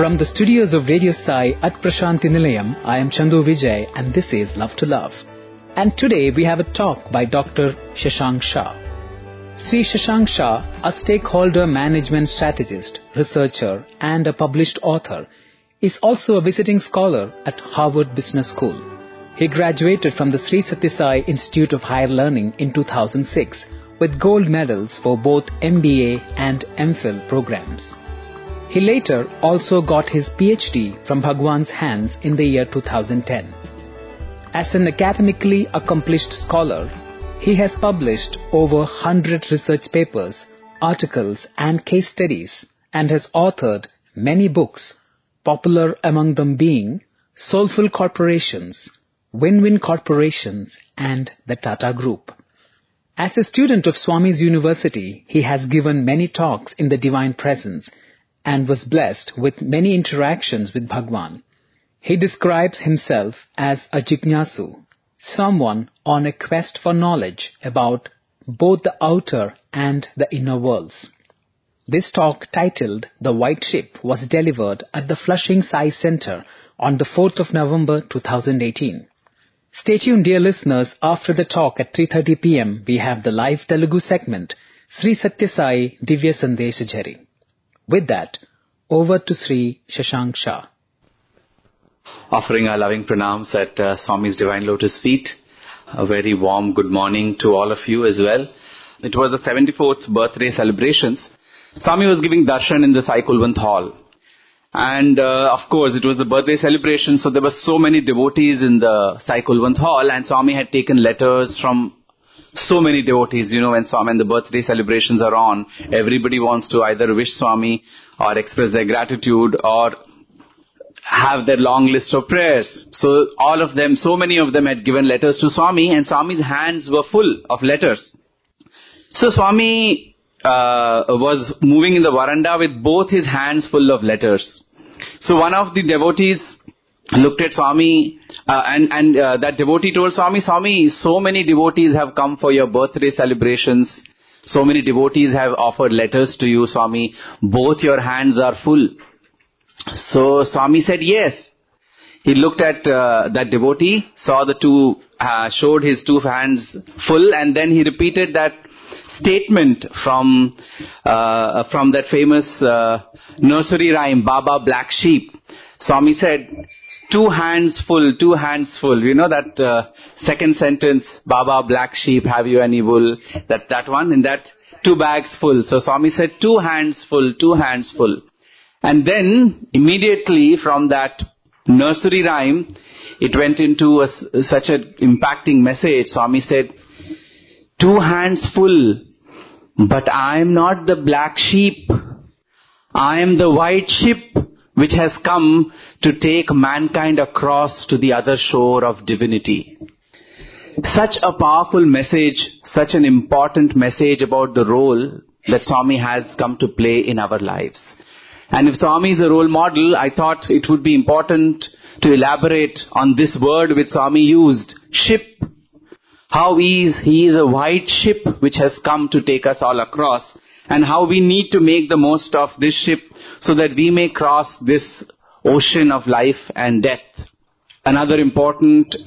From the studios of Radio Sai at Prashanthi Nilayam, I am Chandu Vijay and this is Love to Love. And today we have a talk by Dr. Shashank Shah. Sri Shashank Shah, a stakeholder management strategist, researcher and a published author, is also a visiting scholar at Harvard Business School. He graduated from the Sri Sathya Sai Institute of Higher Learning in 2006 with gold medals for both MBA and MPhil programs. He later also got his PhD from Bhagwan's hands in the year 2010. As an academically accomplished scholar, he has published over 100 research papers, articles and case studies and has authored many books, popular among them being Soulful Corporations, Win-Win Corporations and the Tata Group. As a student of Swami's University, he has given many talks in the Divine Presence and was blessed with many interactions with Bhagwan. He describes himself as a Jignasu, someone on a quest for knowledge about both the outer and the inner worlds. This talk, titled The White Ship, was delivered at the Flushing Sai Center on the 4th of November 2018. Stay tuned, dear listeners. After the talk at 3:30 p.m., we have the live Telugu segment, Sri Sathya Sai Divya Sandesh Jhari. With that, over to Sri Shashank Shah. Offering our loving pranams at Swami's Divine Lotus feet. A very warm good morning to all of you as well. It was the 74th birthday celebrations. Swami was giving darshan in the Sai Kulwant Hall. And of course, it was the birthday celebration, so there were so many devotees in the Sai Kulwant Hall, and Swami had taken letters from so many devotees. You know, when the birthday celebrations are on, everybody wants to either wish Swami or express their gratitude or have their long list of prayers. So all of them, so many of them had given letters to Swami, and Swami's hands were full of letters. So Swami was moving in the veranda with both his hands full of letters. So one of the devotees looked at Swami and that devotee told Swami, Swami, so many devotees have come for your birthday celebrations. So many devotees have offered letters to you, Swami. Both your hands are full. So Swami said, yes. He looked at that devotee, saw the two, showed his two hands full, and then he repeated that statement from that famous nursery rhyme, Baba Black Sheep. Swami said, two hands full, two hands full. You know that second sentence, Baba Black Sheep, have you any wool? That one, in that, two bags full. So Swami said, two hands full, two hands full. And then, immediately from that nursery rhyme, it went into such an impacting message. Swami said, two hands full, but I am not the black sheep. I am the white ship which has come to take mankind across to the other shore of divinity. Such a powerful message, such an important message about the role that Swami has come to play in our lives. And if Swami is a role model, I thought it would be important to elaborate on this word which Swami used, ship. How he is a white ship which has come to take us all across, and how we need to make the most of this ship so that we may cross this ocean of life and death. Another important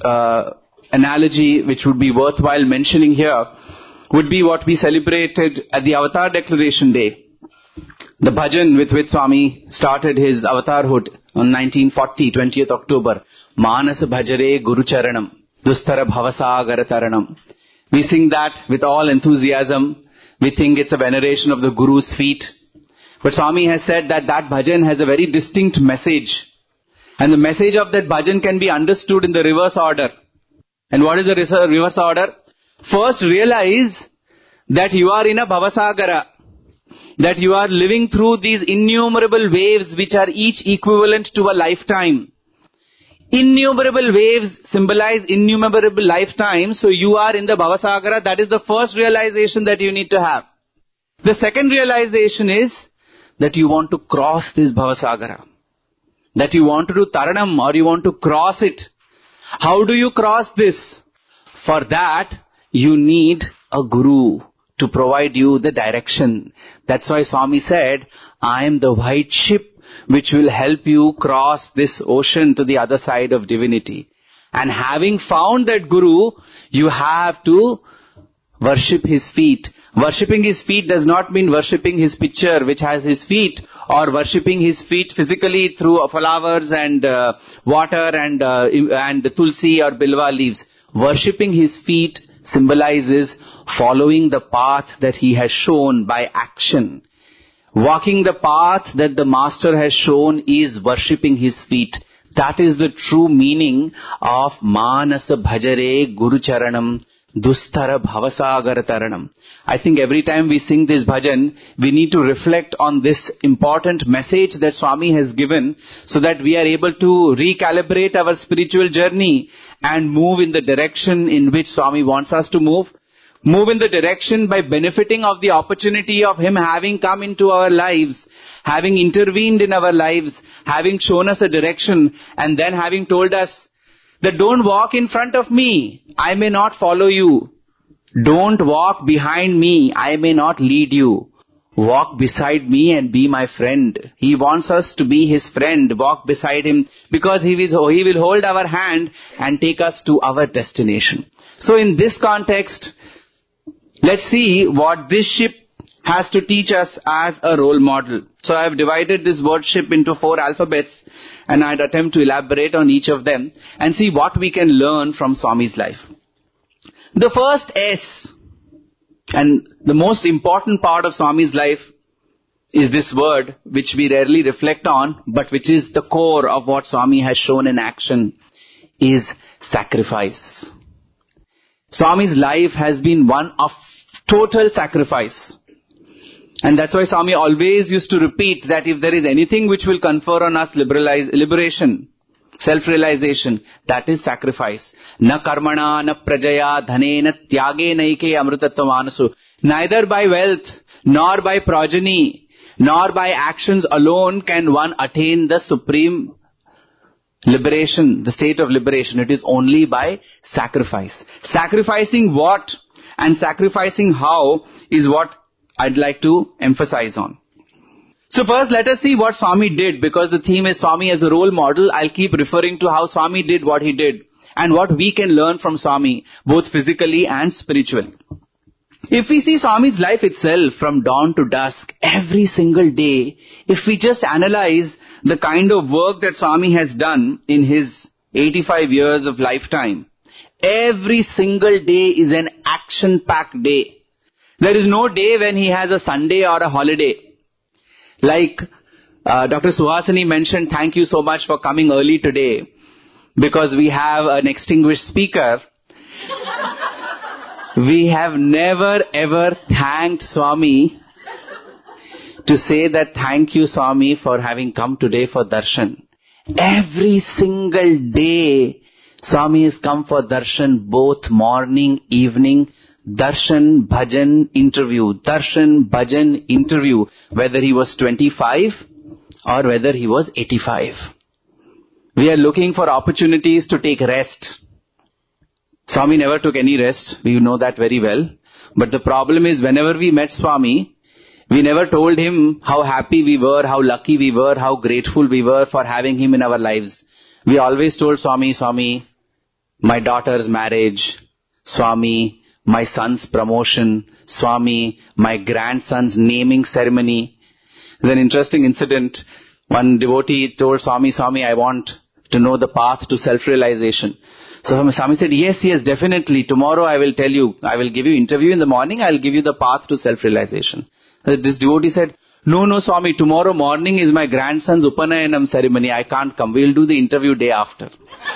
analogy which would be worthwhile mentioning here would be what we celebrated at the Avatar Declaration Day. The bhajan with which Swami started his avatarhood on 1940, 20th October. Manas bhajare Guru Charanam, Dustara Bhavasagara Taranam. We sing that with all enthusiasm. We think it's a veneration of the Guru's feet. But Swami has said that bhajan has a very distinct message. And the message of that bhajan can be understood in the reverse order. And what is the reverse order? First, realize that you are in a Bhavasagara. That you are living through these innumerable waves which are each equivalent to a lifetime. Innumerable waves symbolize innumerable lifetimes. So you are in the Bhavasagara. That is the first realization that you need to have. The second realization is that you want to cross this Bhavasagara. That you want to do Taranam, or you want to cross it. How do you cross this? For that, you need a Guru to provide you the direction. That's why Swami said, I am the white ship which will help you cross this ocean to the other side of divinity. And having found that Guru, you have to worship his feet. Worshipping his feet does not mean worshipping his picture which has his feet, or worshipping his feet physically through flowers and water and tulsi or bilwa leaves. Worshipping his feet symbolizes following the path that he has shown by action. Walking the path that the master has shown is worshipping his feet. That is the true meaning of Manasa Bhajare Guru Charanam Dustara Bhavasagar Taranam. I think every time we sing this bhajan, we need to reflect on this important message that Swami has given, so that we are able to recalibrate our spiritual journey and move in the direction in which Swami wants us to move. Move in the direction by benefiting of the opportunity of him having come into our lives, having intervened in our lives, having shown us a direction, and then having told us that don't walk in front of me, I may not follow you. Don't walk behind me, I may not lead you. Walk beside me and be my friend. He wants us to be his friend, walk beside him, because he will hold our hand and take us to our destination. So in this context, let's see what this ship has to teach us as a role model. So I have divided this word ship into 4 alphabets, and I'd attempt to elaborate on each of them and see what we can learn from Swami's life. The first S, and the most important part of Swami's life, is this word which we rarely reflect on, but which is the core of what Swami has shown in action, is sacrifice. Swami's life has been one of total sacrifice. And that's why Swami always used to repeat that if there is anything which will confer on us liberation, self-realization, that is sacrifice. Na karmana, na prajaya, dhane, na tyage naike amrutatva manasu. Neither by wealth, nor by progeny, nor by actions alone can one attain the supreme liberation, the state of liberation. It is only by sacrifice. Sacrificing what and sacrificing how is what I'd like to emphasize on. So first let us see what Swami did, because the theme is Swami as a role model. I'll keep referring to how Swami did what he did and what we can learn from Swami, both physically and spiritually. If we see Swami's life itself from dawn to dusk, every single day, if we just analyze the kind of work that Swami has done in his 85 years of lifetime, every single day is an action-packed day. There is no day when he has a Sunday or a holiday. Like Dr. Suhasini mentioned, thank you so much for coming early today, because we have an extinguished speaker. We have never ever thanked Swami to say that thank you Swami for having come today for darshan. Every single day Swami has come for darshan, both morning, evening. Darshan, bhajan, interview. Darshan, bhajan, interview. Whether he was 25 or whether he was 85. We are looking for opportunities to take rest. Swami never took any rest. We know that very well. But the problem is, whenever we met Swami, we never told him how happy we were, how lucky we were, how grateful we were for having him in our lives. We always told Swami, Swami, my daughter's marriage. Swami, my son's promotion. Swami, my grandson's naming ceremony. There's an interesting incident. One devotee told Swami, Swami, I want to know the path to self-realization. So Swami said, yes, definitely. Tomorrow I will tell you. I will give you interview in the morning. I will give you the path to self-realization. This devotee said, no, Swami, tomorrow morning is my grandson's Upanayanam ceremony. I can't come. We will do the interview day after.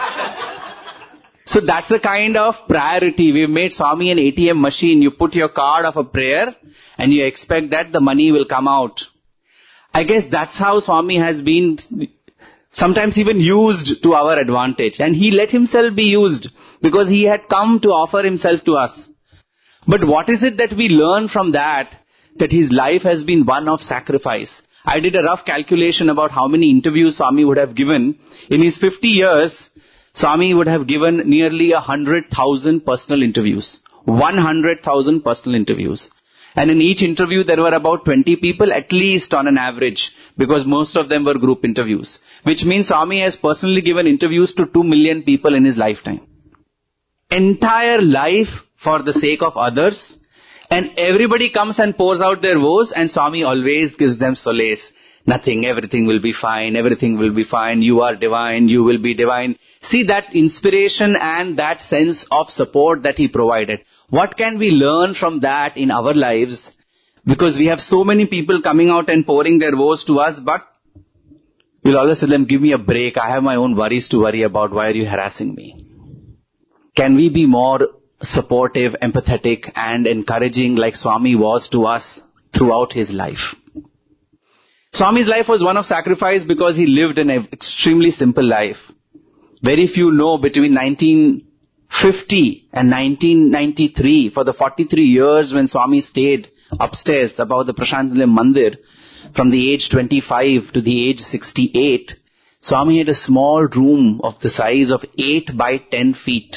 So that's the kind of priority. We've made Swami an ATM machine. You put your card of a prayer and you expect that the money will come out. I guess that's how Swami has been sometimes even used to our advantage. And he let himself be used because he had come to offer himself to us. But what is it that we learn from that his life has been one of sacrifice? I did a rough calculation about how many interviews Swami would have given. In his 50 years, Swami would have given nearly 100,000 personal interviews. 100,000 personal interviews. And in each interview, there were about 20 people, at least on an average, because most of them were group interviews. Which means Swami has personally given interviews to 2 million people in his lifetime. Entire life for the sake of others. And everybody comes and pours out their woes, and Swami always gives them solace. Nothing, everything will be fine, everything will be fine, you are divine, you will be divine. See that inspiration and that sense of support that he provided. What can we learn from that in our lives? Because we have so many people coming out and pouring their woes to us, but we'll always tell them, give me a break, I have my own worries to worry about, why are you harassing me? Can we be more supportive, empathetic and encouraging like Swami was to us throughout his life? Swami's life was one of sacrifice because he lived an extremely simple life. Very few know between 1950 and 1993, for the 43 years when Swami stayed upstairs above the Prashant Nilayam Mandir, from the age 25 to the age 68, Swami had a small room of the size of 8 by 10 feet.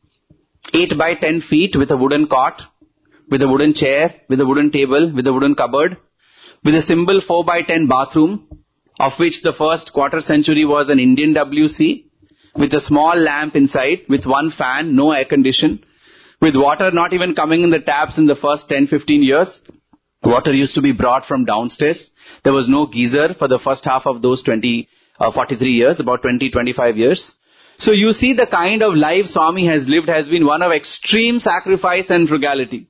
8 by 10 feet with a wooden cot, with a wooden chair, with a wooden table, with a wooden cupboard, with a simple 4 by 10 bathroom, of which the first quarter century was an Indian WC, with a small lamp inside, with one fan, no air condition, with water not even coming in the taps in the first 10-15 years. Water used to be brought from downstairs. There was no geyser for the first half of those 43 years, about 20-25 years. So you see the kind of life Swami has lived has been one of extreme sacrifice and frugality.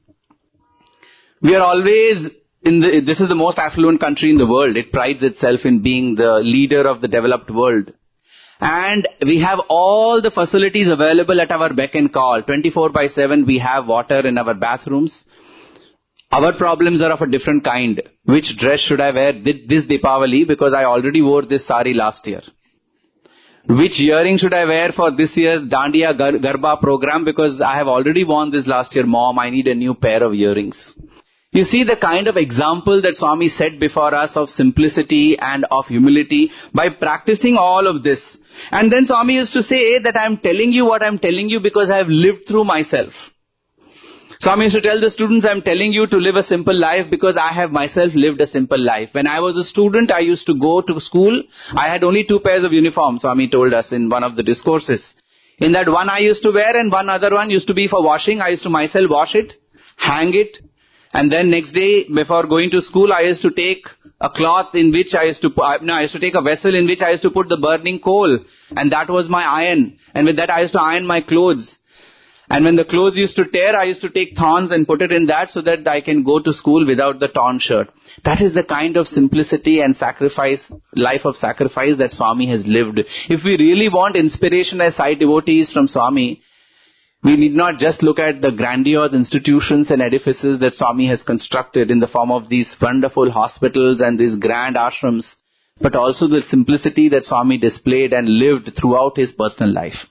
We are always this is the most affluent country in the world. It prides itself in being the leader of the developed world. And we have all the facilities available at our beck and call. 24/7 we have water in our bathrooms. Our problems are of a different kind. Which dress should I wear this Deepavali, because I already wore this sari last year? Which earring should I wear for this year's Dandiya Garba program, because I have already worn this last year? Mom, I need a new pair of earrings. You see the kind of example that Swami set before us of simplicity and of humility by practicing all of this. And then Swami used to say that I am telling you what I am telling you because I have lived through myself. Swami used to tell the students, I am telling you to live a simple life because I have myself lived a simple life. When I was a student, I used to go to school. I had only 2 pairs of uniforms, Swami told us in one of the discourses. In that one I used to wear and one other one used to be for washing. I used to myself wash it, hang it, and then next day before going to school, I used to take a cloth in which I used to take a vessel in which I used to put the burning coal, and that was my iron. And with that I used to iron my clothes. And when the clothes used to tear, I used to take thorns and put it in that so that I can go to school without the torn shirt. That is the kind of simplicity and sacrifice, life of sacrifice that Swami has lived. If we really want inspiration as Sai devotees from Swami, we need not just look at the grandiose institutions and edifices that Swami has constructed in the form of these wonderful hospitals and these grand ashrams, but also the simplicity that Swami displayed and lived throughout his personal life.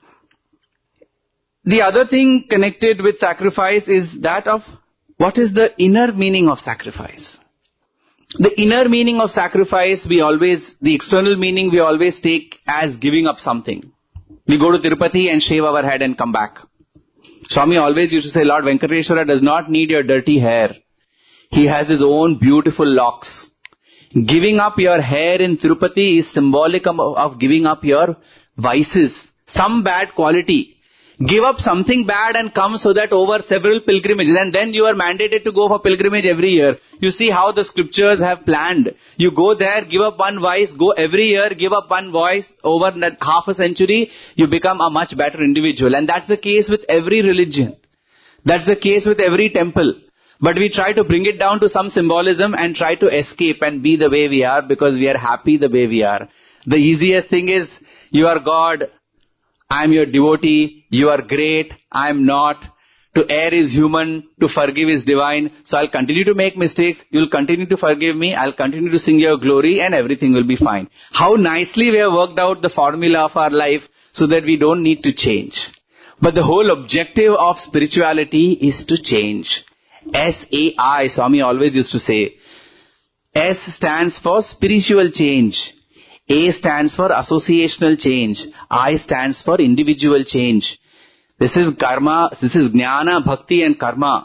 The other thing connected with sacrifice is that of what is the inner meaning of sacrifice. The inner meaning of sacrifice, the external meaning we always take as giving up something. We go to Tirupati and shave our head and come back. Swami always used to say, Lord Venkateshwara does not need your dirty hair. He has his own beautiful locks. Giving up your hair in Tirupati is symbolic of giving up your vices, some bad quality. Give up something bad and come so that over several pilgrimages, and then you are mandated to go for pilgrimage every year. You see how the scriptures have planned. You go there, give up one vice, go every year, give up one vice, over half a century, you become a much better individual. And that's the case with every religion. That's the case with every temple. But we try to bring it down to some symbolism and try to escape and be the way we are because we are happy the way we are. The easiest thing is, you are God, I am your devotee, you are great, I am not. To err is human, to forgive is divine. So I'll continue to make mistakes, you'll continue to forgive me, I'll continue to sing your glory and everything will be fine. How nicely we have worked out the formula of our life so that we don't need to change. But the whole objective of spirituality is to change. S-A-I, Swami always used to say. S stands for spiritual change. A stands for associational change. I stands for individual change. This is karma, this is jnana, bhakti and karma.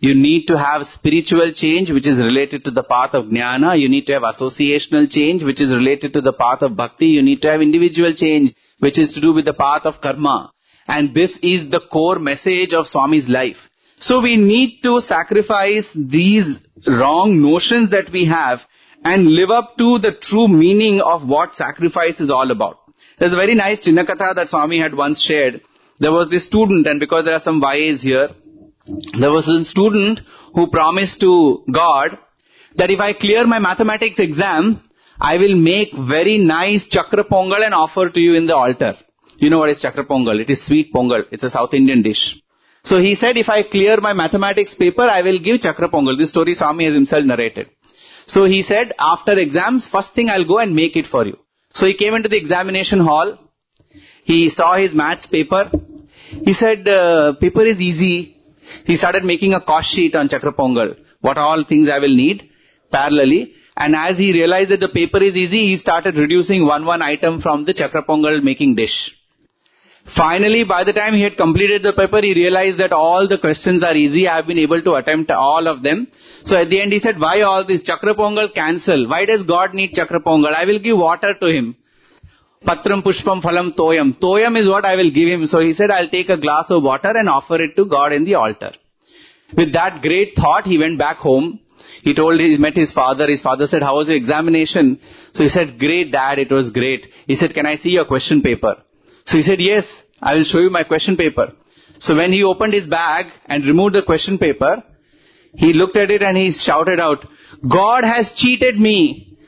You need to have spiritual change, which is related to the path of jnana. You need to have associational change, which is related to the path of bhakti. You need to have individual change, which is to do with the path of karma. And this is the core message of Swami's life. So we need to sacrifice these wrong notions that we have and live up to the true meaning of what sacrifice is all about. There's a very nice Chinnakatha that Swami had once shared. There was this student, and because there are some YAs here, there was a student who promised to God that if I clear my mathematics exam, I will make very nice chakra pongal and offer to you in the altar. You know what is chakra pongal? It is sweet pongal. It's a South Indian dish. So he said, if I clear my mathematics paper, I will give chakra pongal. This story Swami has himself narrated. So he said, after exams, first thing I'll go and make it for you. So he came into the examination hall. He saw his maths paper. He said, paper is easy. He started making a cost sheet on chakra pongal. What all things I will need parallelly. And as he realized that the paper is easy, he started reducing one item from the chakra pongal making dish. Finally, by the time he had completed the paper, he realized that all the questions are easy. I have been able to attempt all of them. So at the end he said, why all this? Chakra pongal cancel. Why does God need chakra pongal? I will give water to him. Patram pushpam phalam toyam. Toyam is what I will give him. So he said, I'll take a glass of water and offer it to God in the altar. With that great thought, he went back home. He met his father. His father said, how was your examination? So he said, great dad, it was great. He said, can I see your question paper? So he said, yes, I will show you my question paper. So when he opened his bag and removed the question paper, he looked at it and he shouted out, God has cheated me.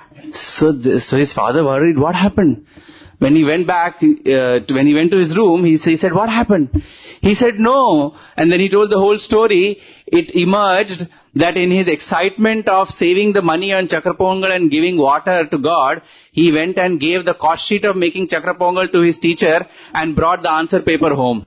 So his father worried, what happened? When he went back, when he went to his room, he said, what happened? He said, no. And then he told the whole story. It emerged that in his excitement of saving the money on chakra pongal and giving water to God, he went and gave the cost sheet of making chakra pongal to his teacher and brought the answer paper home.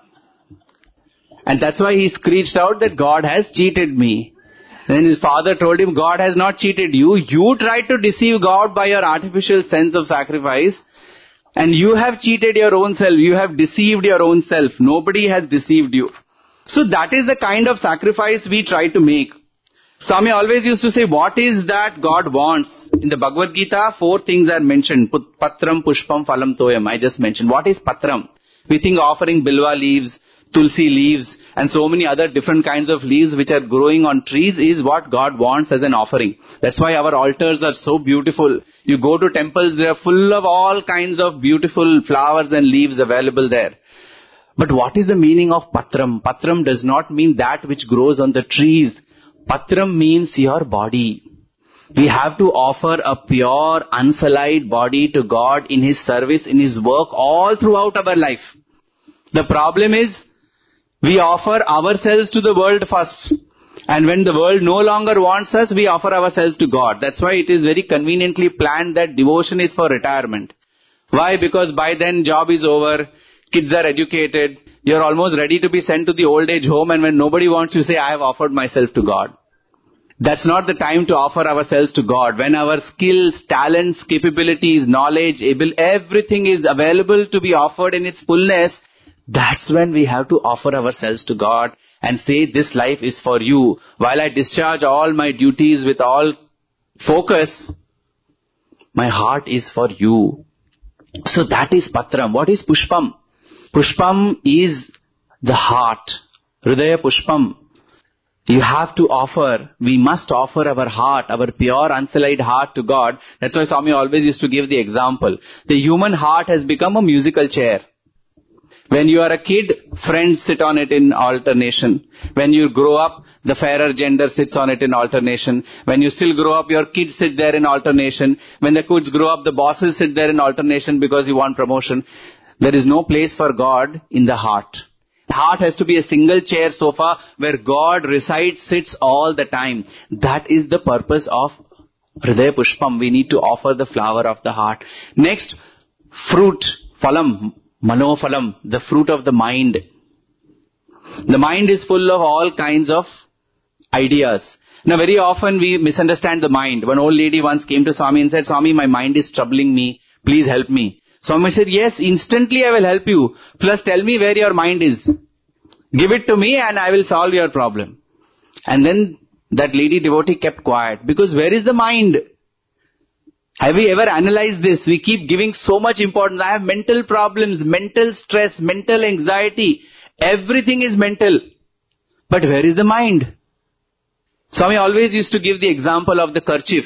And that's why he screeched out that God has cheated me. Then his father told him, God has not cheated you. You tried to deceive God by your artificial sense of sacrifice. And you have cheated your own self. You have deceived your own self. Nobody has deceived you. So that is the kind of sacrifice we try to make. Swami always used to say, what is that God wants? In the Bhagavad Gita, 4 things are mentioned. Patram, pushpam, phalam, toyam. I just mentioned. What is patram? We think offering bilwa leaves, tulsi leaves, and so many other different kinds of leaves which are growing on trees is what God wants as an offering. That's why our altars are so beautiful. You go to temples, they are full of all kinds of beautiful flowers and leaves available there. But what is the meaning of patram? Patram does not mean that which grows on the trees. Patram means your body. We have to offer a pure, unsullied body to God in His service, in His work, all throughout our life. The problem is, we offer ourselves to the world first. And when the world no longer wants us, we offer ourselves to God. That's why it is very conveniently planned that devotion is for retirement. Why? Because by then job is over, kids are educated, you're almost ready to be sent to the old age home, and when nobody wants you, say, I have offered myself to God. That's not the time to offer ourselves to God. When our skills, talents, capabilities, knowledge, everything is available to be offered in its fullness, that's when we have to offer ourselves to God and say, this life is for you. While I discharge all my duties with all focus, my heart is for you. So that is patram. What is pushpam? Pushpam is the heart. Hridaya pushpam. You have to offer, we must offer our heart, our pure unsullied heart to God. That's why Swami always used to give the example. The human heart has become a musical chair. When you are a kid, friends sit on it in alternation. When you grow up, the fairer gender sits on it in alternation. When you still grow up, your kids sit there in alternation. When the kids grow up, the bosses sit there in alternation because you want promotion. There is no place for God in the heart. The heart has to be a single chair sofa where God resides, sits all the time. That is the purpose of Hridaya Pushpam. We need to offer the flower of the heart. Next, fruit, phalam. Manophalam, the fruit of the mind. The mind is full of all kinds of ideas. Now very often we misunderstand the mind. One old lady once came to Swami and said, Swami, my mind is troubling me. Please help me. Swami said, yes, instantly I will help you. Plus tell me where your mind is. Give it to me and I will solve your problem. And then that lady devotee kept quiet. Because where is the mind? Have we ever analyzed this? We keep giving so much importance. I have mental problems, mental stress, mental anxiety. Everything is mental. But where is the mind? Swami always used to give the example of the kerchief.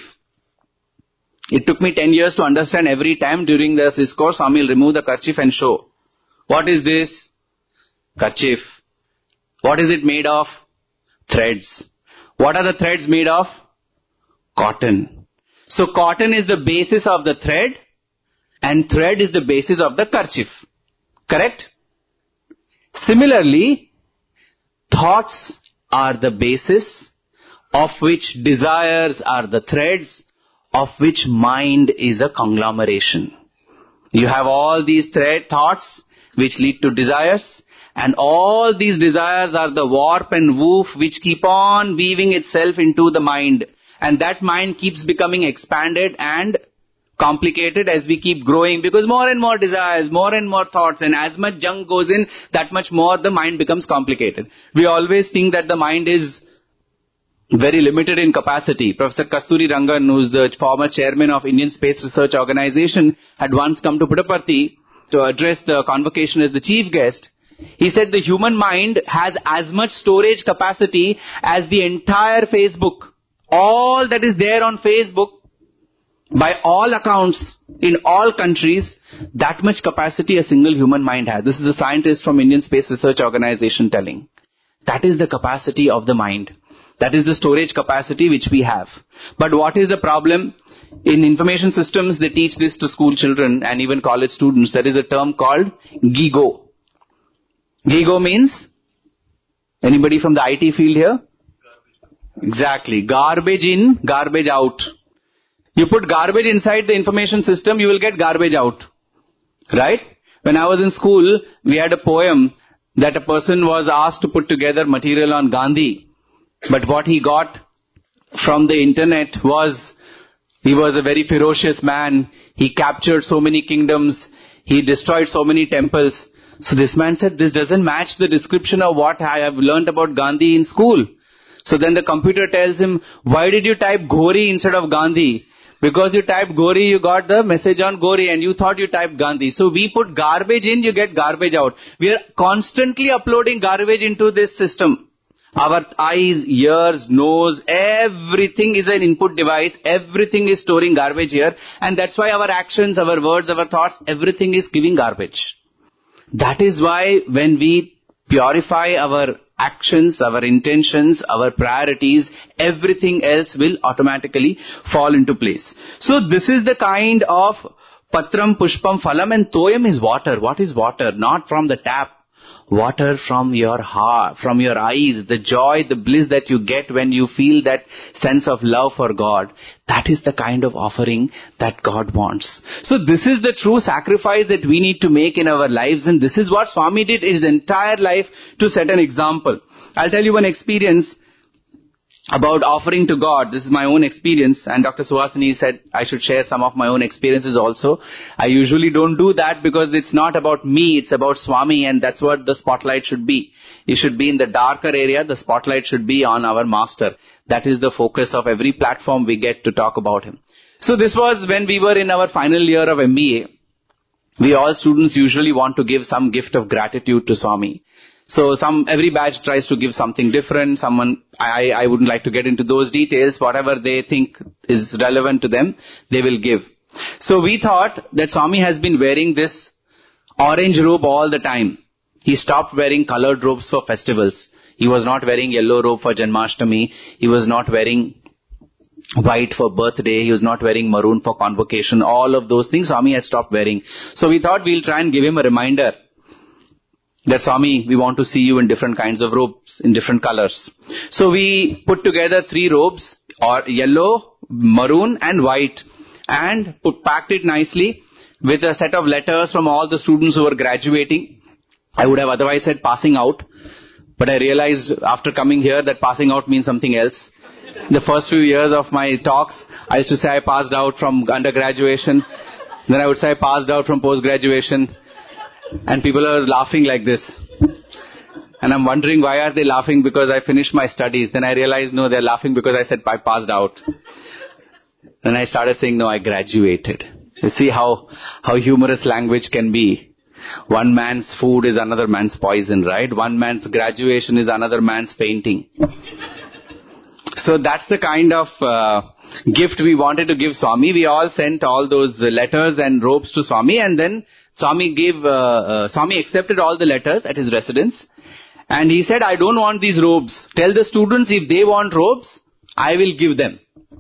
It took me 10 years to understand. Every time during this discourse, Swami will remove the kerchief and show. What is this? Kerchief. What is it made of? Threads. What are the threads made of? Cotton. So cotton is the basis of the thread and thread is the basis of the kerchief. Correct? Similarly, thoughts are the basis of which desires are the threads of which mind is a conglomeration. You have all these thoughts which lead to desires, and all these desires are the warp and woof which keep on weaving itself into the mind. And that mind keeps becoming expanded and complicated as we keep growing, because more and more desires, more and more thoughts, and as much junk goes in, that much more the mind becomes complicated. We always think that the mind is very limited in capacity. Professor Kasturi Rangan, who is the former chairman of Indian Space Research Organization, had once come to Puttaparthi to address the convocation as the chief guest. He said the human mind has as much storage capacity as the entire Facebook. All that is there on Facebook, by all accounts, in all countries, that much capacity a single human mind has. This is a scientist from Indian Space Research Organization telling. That is the capacity of the mind. That is the storage capacity which we have. But what is the problem? In information systems, they teach this to school children and even college students. There is a term called GIGO. GIGO means? Anybody from the IT field here? Exactly. Garbage in, garbage out. You put garbage inside the information system, you will get garbage out. Right? When I was in school, we had a poem that a person was asked to put together material on Gandhi. But what he got from the internet was, he was a very ferocious man. He captured so many kingdoms. He destroyed so many temples. So this man said, this doesn't match the description of what I have learnt about Gandhi in school. So then the computer tells him, why did you type Ghori instead of Gandhi? Because you typed Ghori, you got the message on Ghori and you thought you typed Gandhi. So we put garbage in, you get garbage out. We are constantly uploading garbage into this system. Our eyes, ears, nose, everything is an input device. Everything is storing garbage here. And that's why our actions, our words, our thoughts, everything is giving garbage. That is why when we purify our actions, our intentions, our priorities, everything else will automatically fall into place. So this is the kind of patram, pushpam, phalam, and toyam is water. What is water? Not from the tap. Water from your heart, from your eyes, the joy, the bliss that you get when you feel that sense of love for God. That is the kind of offering that God wants. So this is the true sacrifice that we need to make in our lives, and this is what Swami did his entire life to set an example. I'll tell you one experience about offering to God. This is my own experience, and Dr. Suhasini said I should share some of my own experiences also. I usually don't do that because it's not about me, it's about Swami, and that's what the spotlight should be. It should be in the darker area, the spotlight should be on our master. That is the focus of every platform we get to talk about him. So this was when we were in our final year of MBA. We all students usually want to give some gift of gratitude to Swami. So every batch tries to give something different. I wouldn't like to get into those details. Whatever they think is relevant to them, they will give. So we thought that Swami has been wearing this orange robe all the time. He stopped wearing colored robes for festivals. He was not wearing yellow robe for Janmashtami. He was not wearing white for birthday. He was not wearing maroon for convocation. All of those things Swami had stopped wearing. So we thought we'll try and give him a reminder that Swami, we want to see you in different kinds of robes, in different colors. So we put together 3 robes, or yellow, maroon and white, and packed it nicely with a set of letters from all the students who were graduating. I would have otherwise said passing out, but I realized after coming here that passing out means something else. The first few years of my talks, I used to say I passed out from undergraduation, then I would say I passed out from post-graduation. And people are laughing like this. And I'm wondering why are they laughing because I finished my studies. Then I realized, no, they're laughing because I said I passed out. Then I started saying, no, I graduated. You see how humorous language can be. One man's food is another man's poison, right? One man's graduation is another man's painting. So that's the kind of gift we wanted to give Swami. We all sent all those letters and robes to Swami, and then Swami accepted all the letters at his residence. And he said, I don't want these robes. Tell the students if they want robes, I will give them.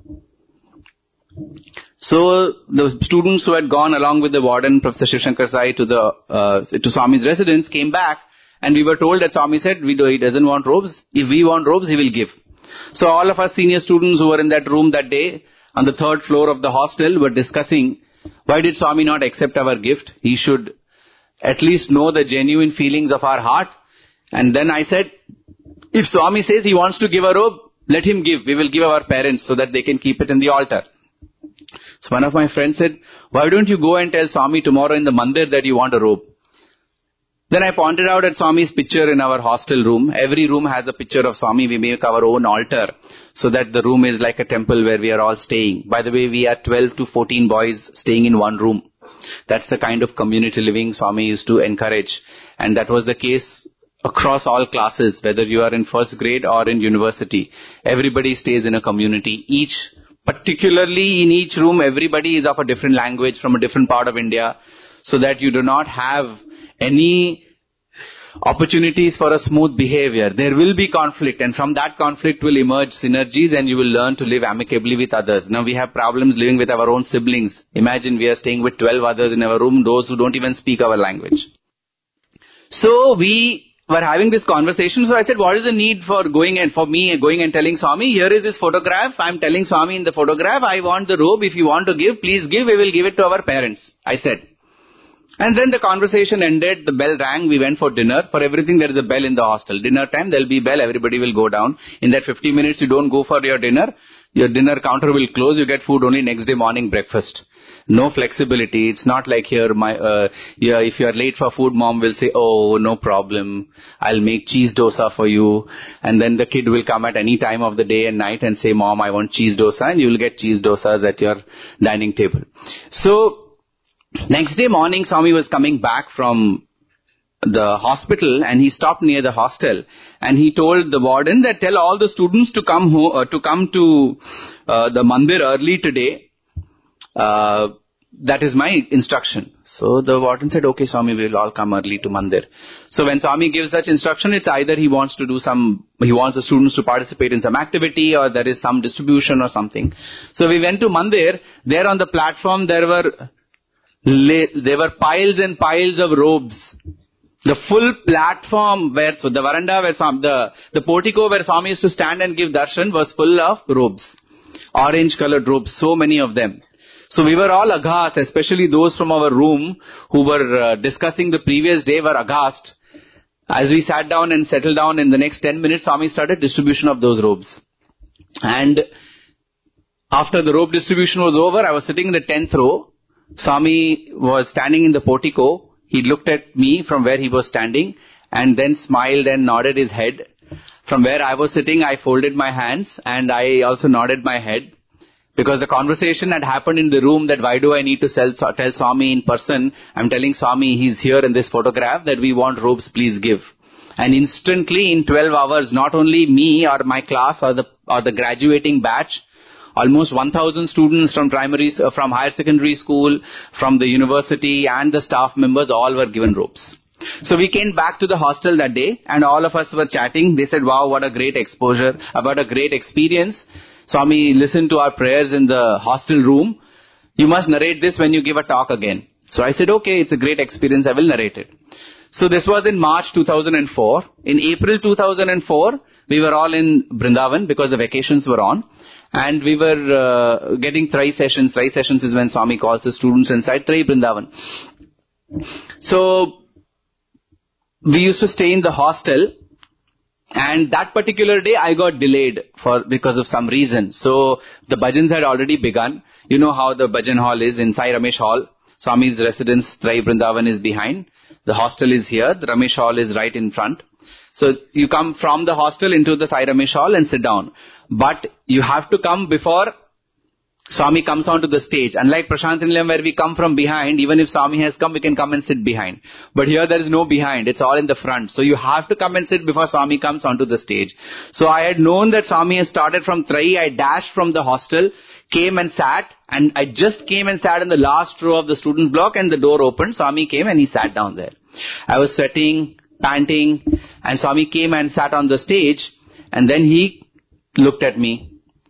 So the students who had gone along with the warden, Professor Shiv Shankar Sai, to Swami's residence came back, and we were told that Swami said he doesn't want robes. If we want robes, he will give. So all of us senior students who were in that room that day on the 3rd floor of the hostel were discussing, why did Swami not accept our gift? He should at least know the genuine feelings of our heart. And then I said, if Swami says he wants to give a robe, let him give. We will give our parents so that they can keep it in the altar. So one of my friends said, why don't you go and tell Swami tomorrow in the mandir that you want a robe? Then I pointed out at Swami's picture in our hostel room. Every room has a picture of Swami. We make our own altar so that the room is like a temple where we are all staying. By the way, we are 12 to 14 boys staying in one room. That's the kind of community living Swami used to encourage. And that was the case across all classes, whether you are in first grade or in university. Everybody stays in a community. Particularly in each room, everybody is of a different language from a different part of India, so that you do not have any opportunities for a smooth behavior. There will be conflict, and from that conflict will emerge synergies, and you will learn to live amicably with others. Now we have problems living with our own siblings. Imagine we are staying with 12 others in our room, those who don't even speak our language. So we were having this conversation. So I said, what is the need for me going and telling Swami, here is this photograph. I'm telling Swami in the photograph, I want the robe. If you want to give, please give. We will give it to our parents, I said. And then the conversation ended. The bell rang. We went for dinner. For everything, there is a bell in the hostel. Dinner time, there will be bell. Everybody will go down. In that 50 minutes, you don't go for your dinner. Your dinner counter will close. You get food only next day morning breakfast. No flexibility. It's not like here, if you are late for food, mom will say, oh, no problem. I'll make cheese dosa for you. And then the kid will come at any time of the day and night and say, mom, I want cheese dosa. And you will get cheese dosas at your dining table. So, next day morning, Swami was coming back from the hospital, and he stopped near the hostel, and he told the warden that tell all the students to come to the mandir early today. That is my instruction. So the warden said, okay, Swami, we will all come early to mandir. So when Swami gives such instruction, it's either he wants the students to participate in some activity, or there is some distribution or something. So we went to mandir. There on the platform, there were piles and piles of robes. The full platform the veranda where the portico where Swami used to stand and give darshan was full of robes. Orange colored robes, so many of them. So we were all aghast, especially those from our room who were discussing the previous day were aghast. As we sat down and settled down, in the next 10 minutes, Swami started distribution of those robes. And after the robe distribution was over, I was sitting in the 10th row. Swami was standing in the portico. He looked at me from where he was standing and then smiled and nodded his head. From where I was sitting, I folded my hands and I also nodded my head. Because the conversation had happened in the room that why do I need to tell Swami in person? I'm telling Swami he's here in this photograph that we want robes, please give. And instantly in 12 hours, not only me or my class or the graduating batch, almost 1,000 students from higher secondary school, from the university and the staff members all were given robes. So we came back to the hostel that day and all of us were chatting. They said, wow, what a great exposure, about a great experience. Swami listened to our prayers in the hostel room. You must narrate this when you give a talk again. So I said, okay, it's a great experience, I will narrate it. So this was in March 2004. In April 2004, we were all in Vrindavan because the vacations were on. And we were getting Trai sessions. Trai sessions is when Swami calls the students inside Trai Vrindavan. So we used to stay in the hostel. And that particular day I got delayed because of some reason. So the bhajans had already begun. You know how the bhajan hall is in Sai Ramesh Hall. Swami's residence, Trai Vrindavan, is behind. The hostel is here. The Ramesh Hall is right in front. So you come from the hostel into the Sai Ramesh hall and sit down. But you have to come before Swami comes onto the stage. Unlike Prashant Nilayam where we come from behind, even if Swami has come, we can come and sit behind. But here there is no behind, it's all in the front. So you have to come and sit before Swami comes onto the stage. So I had known that Swami has started from Trai. I dashed from the hostel, came and sat, and I just came and sat in the last row of the students' block, and the door opened. Swami came and he sat down there. I was sweating, panting, and Swami came and sat on the stage, and then he looked at me.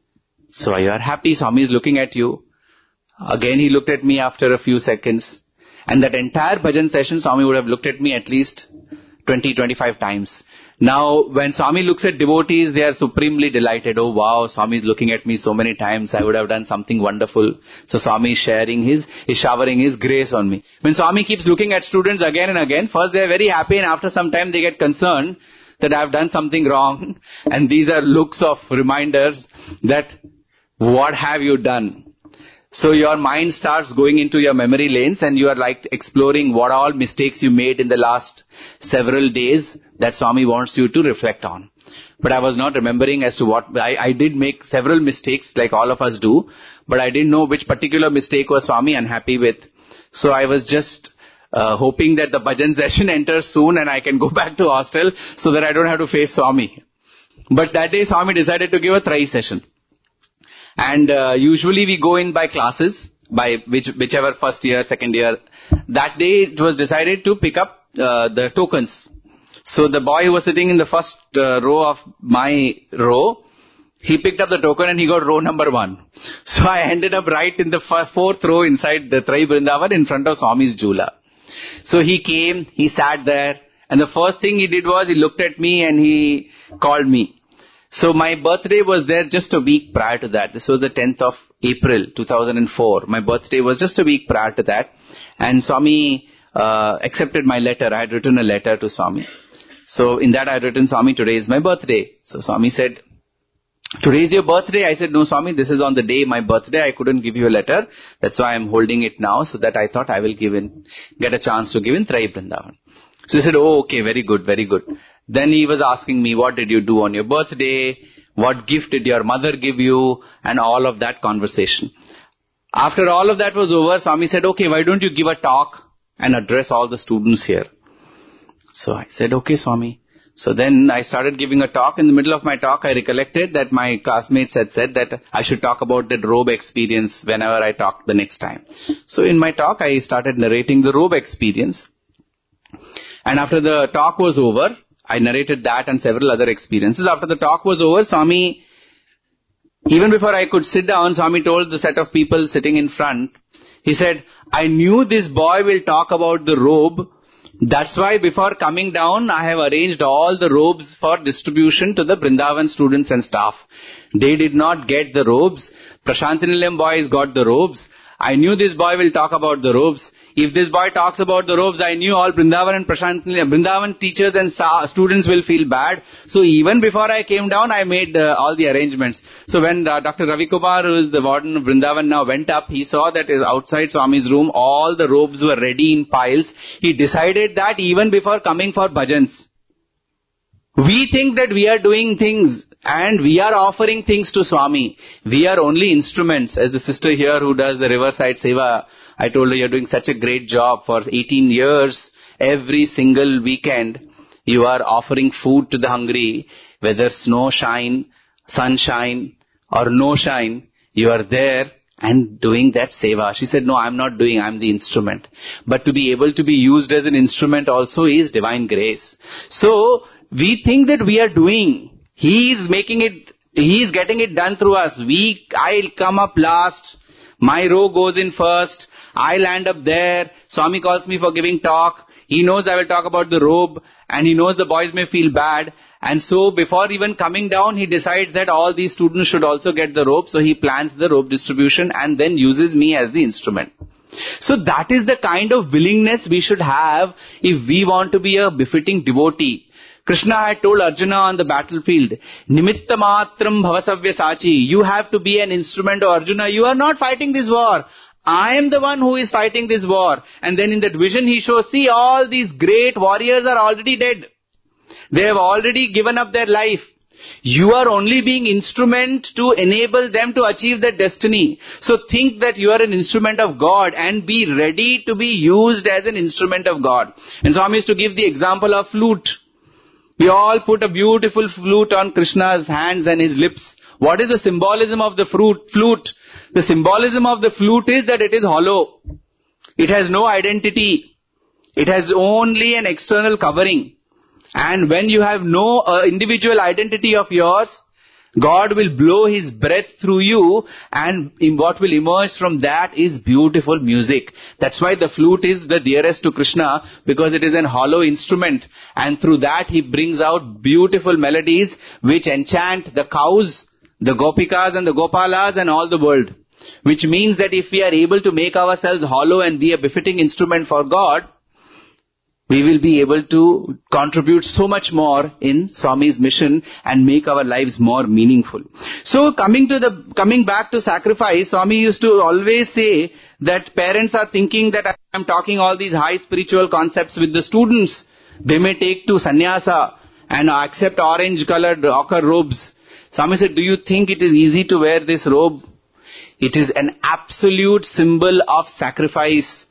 So you are happy, Swami is looking at you. Again he looked at me after a few seconds. And that entire bhajan session, Swami would have looked at me at least 20-25 times. Now, when Swami looks at devotees, they are supremely delighted. Oh wow, Swami is looking at me so many times. I would have done something wonderful. So Swami is showering his grace on me. When Swami keeps looking at students again and again, first they are very happy and after some time they get concerned that I have done something wrong. And these are looks of reminders that what have you done? So your mind starts going into your memory lanes and you are like exploring what all mistakes you made in the last several days that Swami wants you to reflect on. But I was not remembering as to what, I did make several mistakes like all of us do, but I didn't know which particular mistake was Swami unhappy with. So I was just hoping that the bhajan session enters soon and I can go back to hostel so that I don't have to face Swami. But that day Swami decided to give a Trai session. And usually we go in by classes, by whichever first year, second year. That day it was decided to pick up the tokens. So the boy who was sitting in the first row of my row, he picked up the token and he got row number 1. So I ended up right in the fourth row inside the Trai Vrindavan in front of Swami's Jhula. So he came, he sat there, and the first thing he did was he looked at me and he called me. So my birthday was there just a week prior to that. This was the 10th of April 2004. My birthday was just a week prior to that. And Swami accepted my letter. I had written a letter to Swami. So in that I had written, Swami, today is my birthday. So Swami said, today is your birthday? I said, no Swami, this is on the day my birthday. I couldn't give you a letter. That's why I'm holding it now, so that I thought I will get a chance to give in Trai Vrindavan. So he said, oh, okay, very good, very good. Then he was asking me, what did you do on your birthday? What gift did your mother give you? And all of that conversation. After all of that was over, Swami said, okay, why don't you give a talk and address all the students here? So I said, okay, Swami. So then I started giving a talk. In the middle of my talk, I recollected that my classmates had said that I should talk about that robe experience whenever I talked the next time. So in my talk, I started narrating the robe experience. And after the talk was over, I narrated that and several other experiences. After the talk was over, Swami, even before I could sit down, Swami told the set of people sitting in front, he said, I knew this boy will talk about the robe. That's why before coming down, I have arranged all the robes for distribution to the Vrindavan students and staff. They did not get the robes. Prashant Nilayam boys got the robes. I knew this boy will talk about the robes. If this boy talks about the robes, I knew all Vrindavan and Vrindavan teachers and students will feel bad. So even before I came down, I made all the arrangements. So when Dr. Ravi Kumar, who is the warden of Vrindavan now, went up, he saw that outside Swami's room, all the robes were ready in piles. He decided that even before coming for bhajans. We think that we are doing things and we are offering things to Swami. We are only instruments. As the sister here who does the Riverside Seva, I told her, you're doing such a great job for 18 years. Every single weekend, you are offering food to the hungry. Whether snow shine, sunshine or no shine, you are there and doing that seva. She said, no, I'm not doing, I'm the instrument. But to be able to be used as an instrument also is divine grace. So, we think that we are doing. He is getting it done through us. I'll come up last. My row goes in first. I land up there. Swami calls me for giving talk. He knows I will talk about the robe. And he knows the boys may feel bad. And so before even coming down, he decides that all these students should also get the robe. So he plans the robe distribution and then uses me as the instrument. So that is the kind of willingness we should have if we want to be a befitting devotee. Krishna had told Arjuna on the battlefield, Nimitta matram bhavasavya sachi. You have to be an instrument of Arjuna. You are not fighting this war. I am the one who is fighting this war. And then in that vision he shows, see, all these great warriors are already dead. They have already given up their life. You are only being instrument to enable them to achieve their destiny. So think that you are an instrument of God and be ready to be used as an instrument of God. And Swami used to give the example of flute. We all put a beautiful flute on Krishna's hands and his lips. What is the symbolism of the flute? The symbolism of the flute is that it is hollow. It has no identity. It has only an external covering. And when you have no individual identity of yours, God will blow His breath through you, and what will emerge from that is beautiful music. That's why the flute is the dearest to Krishna, because it is an hollow instrument, and through that He brings out beautiful melodies which enchant the cows, the gopikas and the gopalas and all the world. Which means that if we are able to make ourselves hollow and be a befitting instrument for God, we will be able to contribute so much more in Swami's mission and make our lives more meaningful. So coming back to sacrifice, Swami used to always say that parents are thinking that I am talking all these high spiritual concepts with the students. They may take to sannyasa and accept orange colored ochre robes. Swami said, do you think it is easy to wear this robe? It is an absolute symbol of sacrifice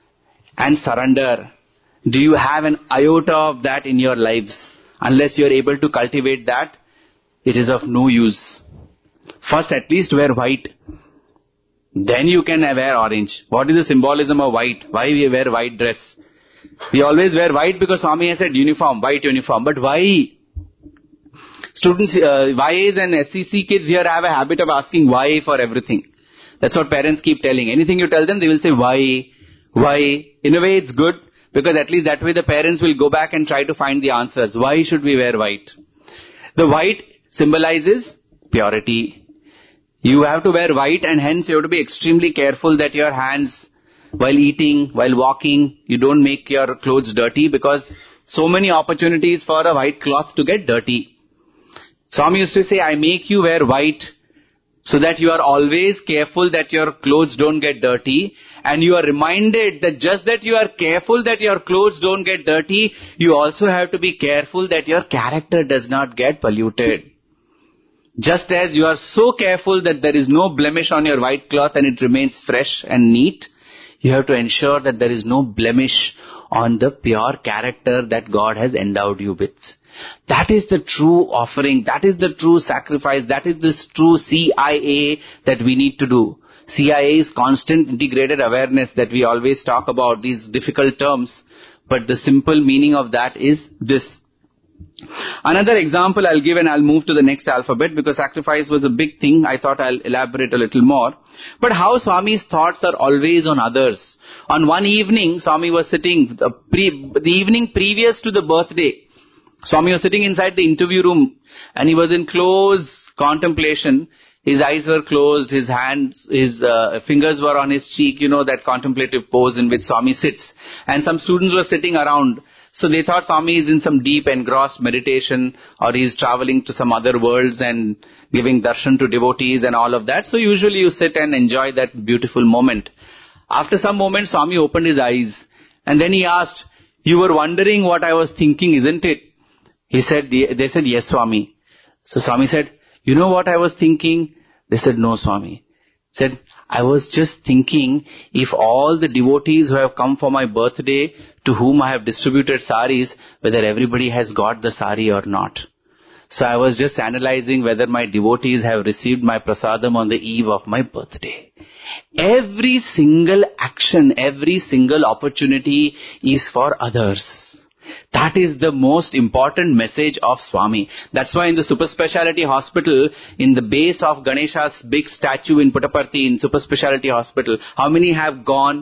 and surrender. Do you have an iota of that in your lives? Unless you are able to cultivate that, it is of no use. First, at least wear white. Then you can wear orange. What is the symbolism of white? Why we wear white dress? We always wear white because Swami has said uniform, white uniform. But why? Students, YAs and SCC kids here have a habit of asking why for everything. That's what parents keep telling. Anything you tell them, they will say why. Why? In a way it's good. Because at least that way the parents will go back and try to find the answers. Why should we wear white? The white symbolizes purity. You have to wear white, and hence you have to be extremely careful that your hands, while eating, while walking, you don't make your clothes dirty, because so many opportunities for a white cloth to get dirty. Swami used to say, I make you wear white so that you are always careful that your clothes don't get dirty, and you are reminded that just that you are careful that your clothes don't get dirty, you also have to be careful that your character does not get polluted. Just as you are so careful that there is no blemish on your white cloth and it remains fresh and neat, you have to ensure that there is no blemish on the pure character that God has endowed you with. That is the true offering, that is the true sacrifice, that is the true CIA that we need to do. CIA is constant integrated awareness that we always talk about, these difficult terms, but the simple meaning of that is this. Another example I'll give, and I'll move to the next alphabet, because sacrifice was a big thing. I thought I'll elaborate a little more. But how Swami's thoughts are always on others. On one evening, Swami was sitting, the evening previous to the birthday, Swami was sitting inside the interview room, and he was in close contemplation. His eyes were closed, his fingers were on his cheek, that contemplative pose in which Swami sits. And some students were sitting around. So they thought Swami is in some deep engrossed meditation, or he is traveling to some other worlds and giving darshan to devotees and all of that. So usually you sit and enjoy that beautiful moment. After some moments, Swami opened his eyes, and then he asked, you were wondering what I was thinking, isn't it? They said, yes, Swami. So Swami said, you know what I was thinking? They said, no, Swami. Said, I was just thinking, if all the devotees who have come for my birthday, to whom I have distributed saris, whether everybody has got the sari or not. So I was just analyzing whether my devotees have received my prasadam on the eve of my birthday. Every single action, every single opportunity is for others. That is the most important message of Swami. That's why in the super speciality hospital, in the base of Ganesha's big statue in Puttaparthi, in super speciality hospital, how many have gone?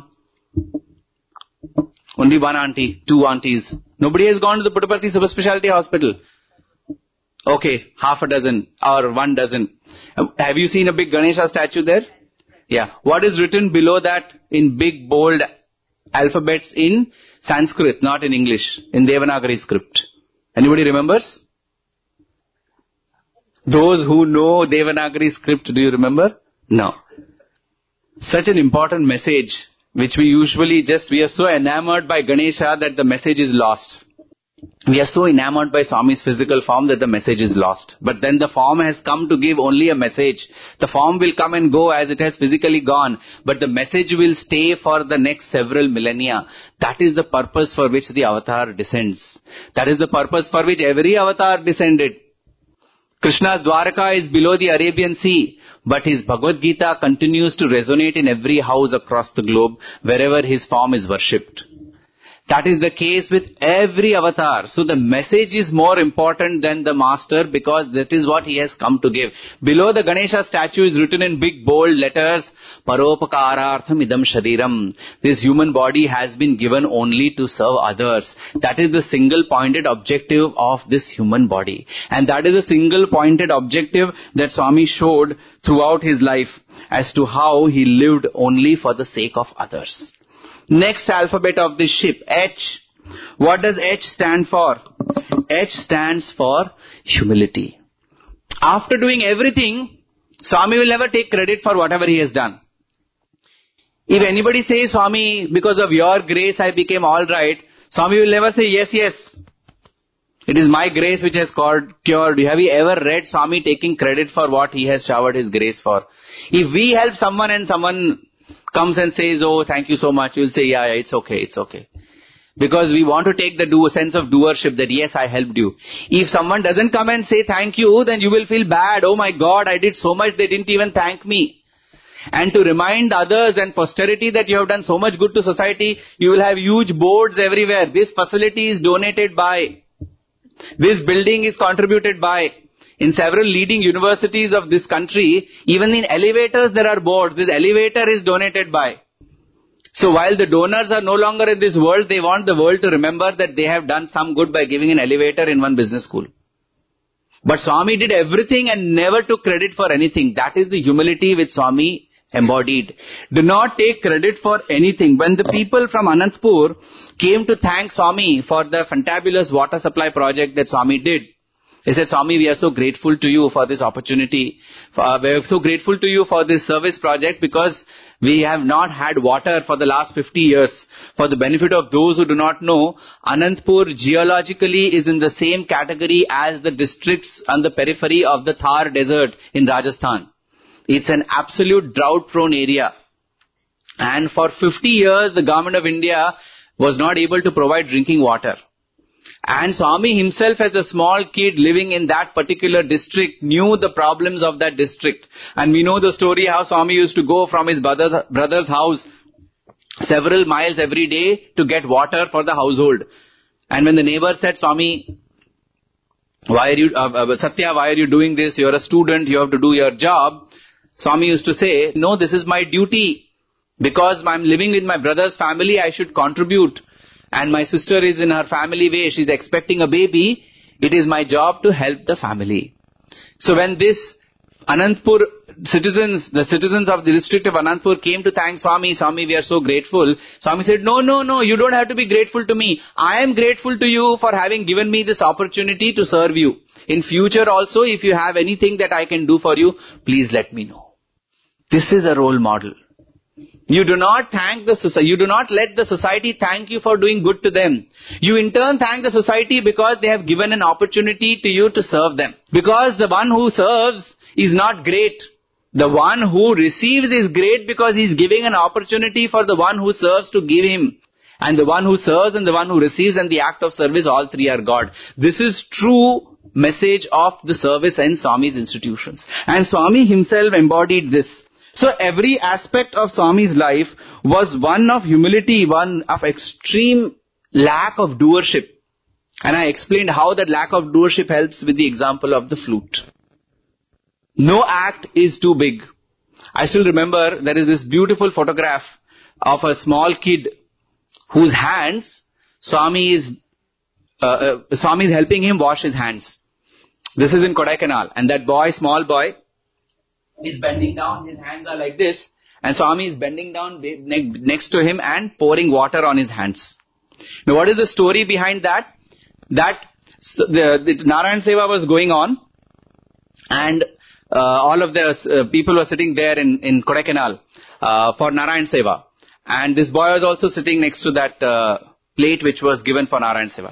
Only one auntie, two aunties. Nobody has gone to the Puttaparthi super speciality hospital. Okay, half a dozen or 1 dozen. Have you seen a big Ganesha statue there? Yeah. What is written below that in big bold alphabets in Sanskrit, not in English, in Devanagari script? Anybody remembers? Those who know Devanagari script, do you remember? No. Such an important message, which we are so enamored by Ganesha that the message is lost. We are so enamored by Swami's physical form that the message is lost. But then the form has come to give only a message. The form will come and go as it has physically gone, but the message will stay for the next several millennia. That is the purpose for which the avatar descends. That is the purpose for which every avatar descended. Krishna's Dwaraka is below the Arabian Sea, but his Bhagavad Gita continues to resonate in every house across the globe, wherever his form is worshipped. That is the case with every avatar. So the message is more important than the master, because that is what he has come to give. Below the Ganesha statue is written in big bold letters, Paropakarartham idam shariram. This human body has been given only to serve others. That is the single pointed objective of this human body. And that is the single pointed objective that Swami showed throughout his life, as to how he lived only for the sake of others. Next alphabet of this ship, H. What does H stand for? H stands for humility. After doing everything, Swami will never take credit for whatever he has done. If anybody says, Swami, because of your grace I became alright, Swami will never say, yes, yes. It is my grace which has cured you. Have you ever read Swami taking credit for what he has showered his grace for? If we help someone and someone comes and says, oh, thank you so much, we'll say, yeah, it's okay, it's okay. Because we want to take the sense of doership that, yes, I helped you. If someone doesn't come and say thank you, then you will feel bad. Oh my God, I did so much, they didn't even thank me. And to remind others and posterity that you have done so much good to society, you will have huge boards everywhere. This facility is donated by. This building is contributed by. In several leading universities of this country, even in elevators there are boards. This elevator is donated by. So while the donors are no longer in this world, they want the world to remember that they have done some good by giving an elevator in one business school. But Swami did everything and never took credit for anything. That is the humility which Swami embodied. Do not take credit for anything. When the people from Anantapur came to thank Swami for the fantabulous water supply project that Swami did, they said, Swami, we are so grateful to you for this opportunity. We are so grateful to you for this service project, because we have not had water for the last 50 years. For the benefit of those who do not know, Anantapur geologically is in the same category as the districts on the periphery of the Thar desert in Rajasthan. It's an absolute drought-prone area. And for 50 years, the government of India was not able to provide drinking water. And Swami himself, as a small kid living in that particular district, knew the problems of that district. And we know the story how Swami used to go from his brother's house several miles every day to get water for the household. And when the neighbor said, Swami, Satya, why are you doing this? You are a student, you have to do your job. Swami used to say, no, this is my duty. Because I am living with my brother's family, I should contribute. And my sister is in her family way, she is expecting a baby, it is my job to help the family. So when this Anantapur citizens, the citizens of the district of Anantapur came to thank Swami, Swami, we are so grateful. Swami said, no, you don't have to be grateful to me. I am grateful to you for having given me this opportunity to serve you. In future also, if you have anything that I can do for you, please let me know. This is a role model. You do not thank the society. You do not let the society thank you for doing good to them. You in turn thank the society because they have given an opportunity to you to serve them. Because the one who serves is not great. The one who receives is great because he is giving an opportunity for the one who serves to give him. And the one who serves and the one who receives and the act of service, all three are God. This is true message of the service and Swami's institutions. And Swami himself embodied this. So every aspect of Swami's life was one of humility, one of extreme lack of doership. And I explained how that lack of doership helps with the example of the flute. No act is too big. I still remember there is this beautiful photograph of a small kid whose hands Swami is helping him wash his hands. This is in Kodaikanal. And that boy, small boy, is bending down, his hands are like this, and Swami is bending down next to him and pouring water on his hands. Now what is the story behind that? That the Narayan Seva was going on, and all of the people were sitting there in Kodaikanal for Narayan Seva. And this boy was also sitting next to that plate which was given for Narayan Seva.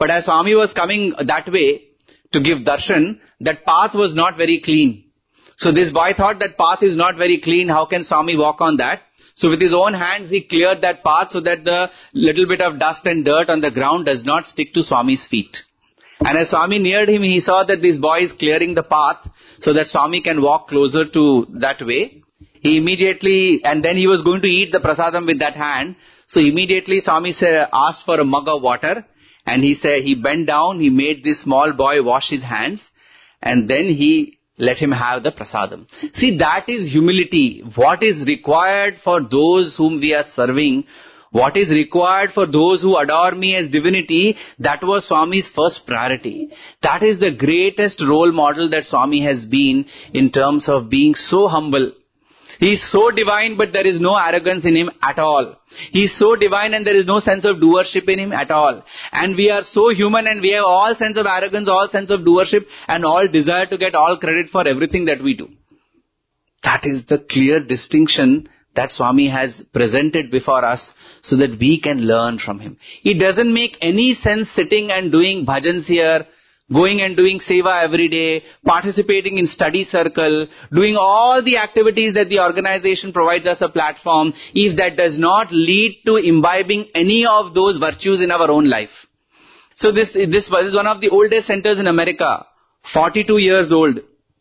But as Swami was coming that way to give darshan, that path was not very clean. So this boy thought that path is not very clean, how can Swami walk on that? So with his own hands he cleared that path so that the little bit of dust and dirt on the ground does not stick to Swami's feet. And as Swami neared him, he saw that this boy is clearing the path so that Swami can walk closer to that way. He immediately, and then he was going to eat the prasadam with that hand. So immediately Swami asked for a mug of water, and he bent down, he made this small boy wash his hands, and then he let him have the prasadam. See, that is humility. What is required for those whom we are serving, what is required for those who adore me as divinity, that was Swami's first priority. That is the greatest role model that Swami has been in terms of being so humble. He is so divine, but there is no arrogance in him at all. He is so divine and there is no sense of doership in him at all. And we are so human and we have all sense of arrogance, all sense of doership, and all desire to get all credit for everything that we do. That is the clear distinction that Swami has presented before us so that we can learn from him. It doesn't make any sense sitting and doing bhajans here, going and doing seva every day, participating in study circle, doing all the activities that the organization provides us a platform, if that does not lead to imbibing any of those virtues in our own life. So this is one of the oldest centers in America, 42 years old.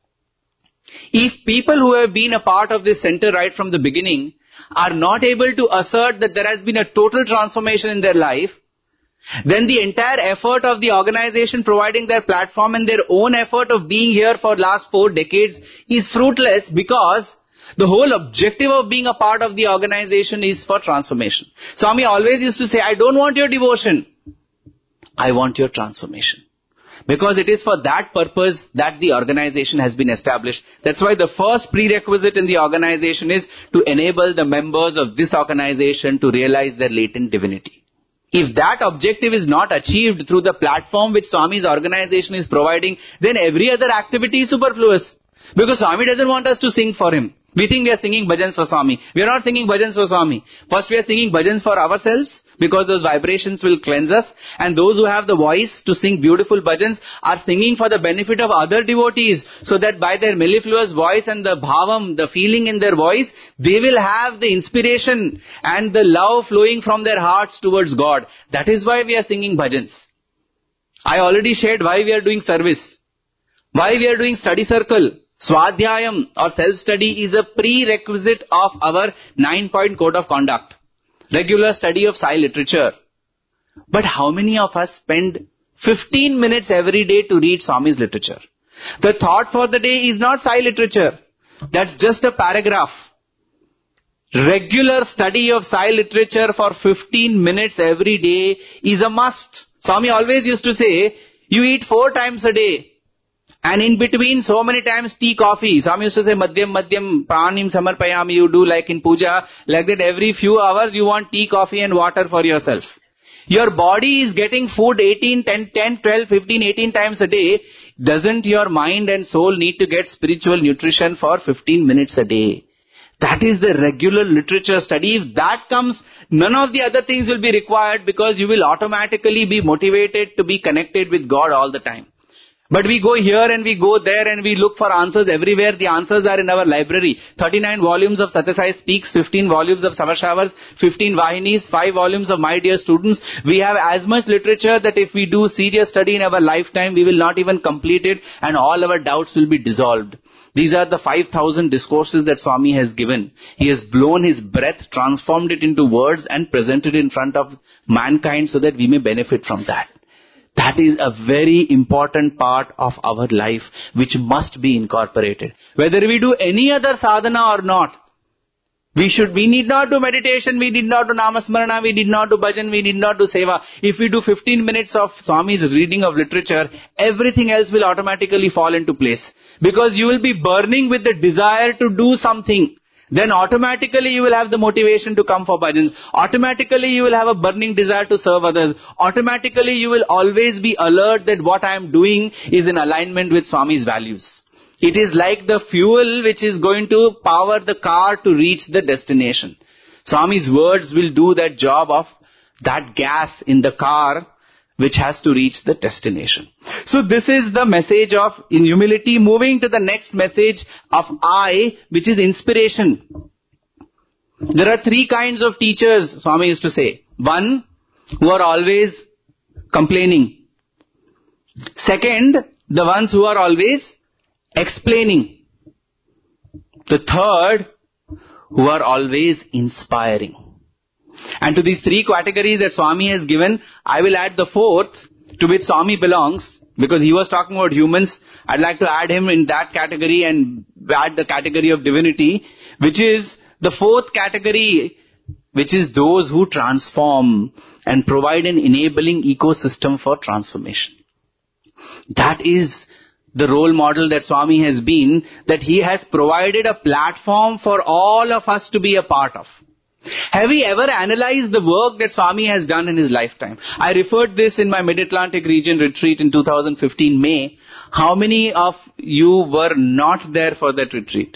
If people who have been a part of this center right from the beginning are not able to assert that there has been a total transformation in their life, then the entire effort of the organization providing their platform and their own effort of being here for last 4 decades is fruitless, because the whole objective of being a part of the organization is for transformation. Swami always used to say, I don't want your devotion, I want your transformation. Because it is for that purpose that the organization has been established. That's why the first prerequisite in the organization is to enable the members of this organization to realize their latent divinity. If that objective is not achieved through the platform which Swami's organization is providing, then every other activity is superfluous. Because Swami doesn't want us to sing for him. We think we are singing bhajans for Swami. We are not singing bhajans for Swami. First we are singing bhajans for ourselves, because those vibrations will cleanse us. And those who have the voice to sing beautiful bhajans are singing for the benefit of other devotees, so that by their mellifluous voice and the bhavam, the feeling in their voice, they will have the inspiration and the love flowing from their hearts towards God. That is why we are singing bhajans. I already shared why we are doing service, why we are doing study circle. Swadhyayam or self-study is a prerequisite of our 9-point code of conduct. Regular study of Sai literature. But how many of us spend 15 minutes every day to read Swami's literature? The thought for the day is not Sai literature. That's just a paragraph. Regular study of Sai literature for 15 minutes every day is a must. Swami always used to say, you eat 4 times a day. And in between, so many times tea, coffee. Swami used to say, madhyam, pranim samarpayami, you do like in puja. Like that every few hours you want tea, coffee and water for yourself. Your body is getting food 10, 12, 15, 18 times a day. Doesn't your mind and soul need to get spiritual nutrition for 15 minutes a day? That is the regular literature study. If that comes, none of the other things will be required, because you will automatically be motivated to be connected with God all the time. But we go here and we go there and we look for answers everywhere. The answers are in our library. 39 volumes of Satya Sai Speaks, 15 volumes of Summer Showers, 15 Vahinis, 5 volumes of My Dear Students. We have as much literature that if we do serious study in our lifetime, we will not even complete it, and all our doubts will be dissolved. These are the 5,000 discourses that Swami has given. He has blown his breath, transformed it into words and presented in front of mankind so that we may benefit from that. That is a very important part of our life which must be incorporated. Whether we do any other sadhana or not, we need not do meditation, we need not do namasmarana, we need not do bhajan, we need not do seva. If we do 15 minutes of Swami's reading of literature, everything else will automatically fall into place. Because you will be burning with the desire to do something. Then automatically you will have the motivation to come for bhajan. Automatically you will have a burning desire to serve others. Automatically you will always be alert that what I am doing is in alignment with Swami's values. It is like the fuel which is going to power the car to reach the destination. Swami's words will do that job of that gas in the car which has to reach the destination. So this is the message of in humility. Moving to the next message of I, which is inspiration. There are three kinds of teachers, Swami used to say. One, who are always complaining. Second, the ones who are always explaining. The third, who are always inspiring. And to these three categories that Swami has given, I will add the fourth, to which Swami belongs, because he was talking about humans. I'd like to add him in that category and add the category of divinity, which is the fourth category, which is those who transform and provide an enabling ecosystem for transformation. That is the role model that Swami has been, that he has provided a platform for all of us to be a part of. Have we ever analyzed the work that Swami has done in his lifetime? I referred this in my Mid-Atlantic region retreat in 2015 May. How many of you were not there for that retreat?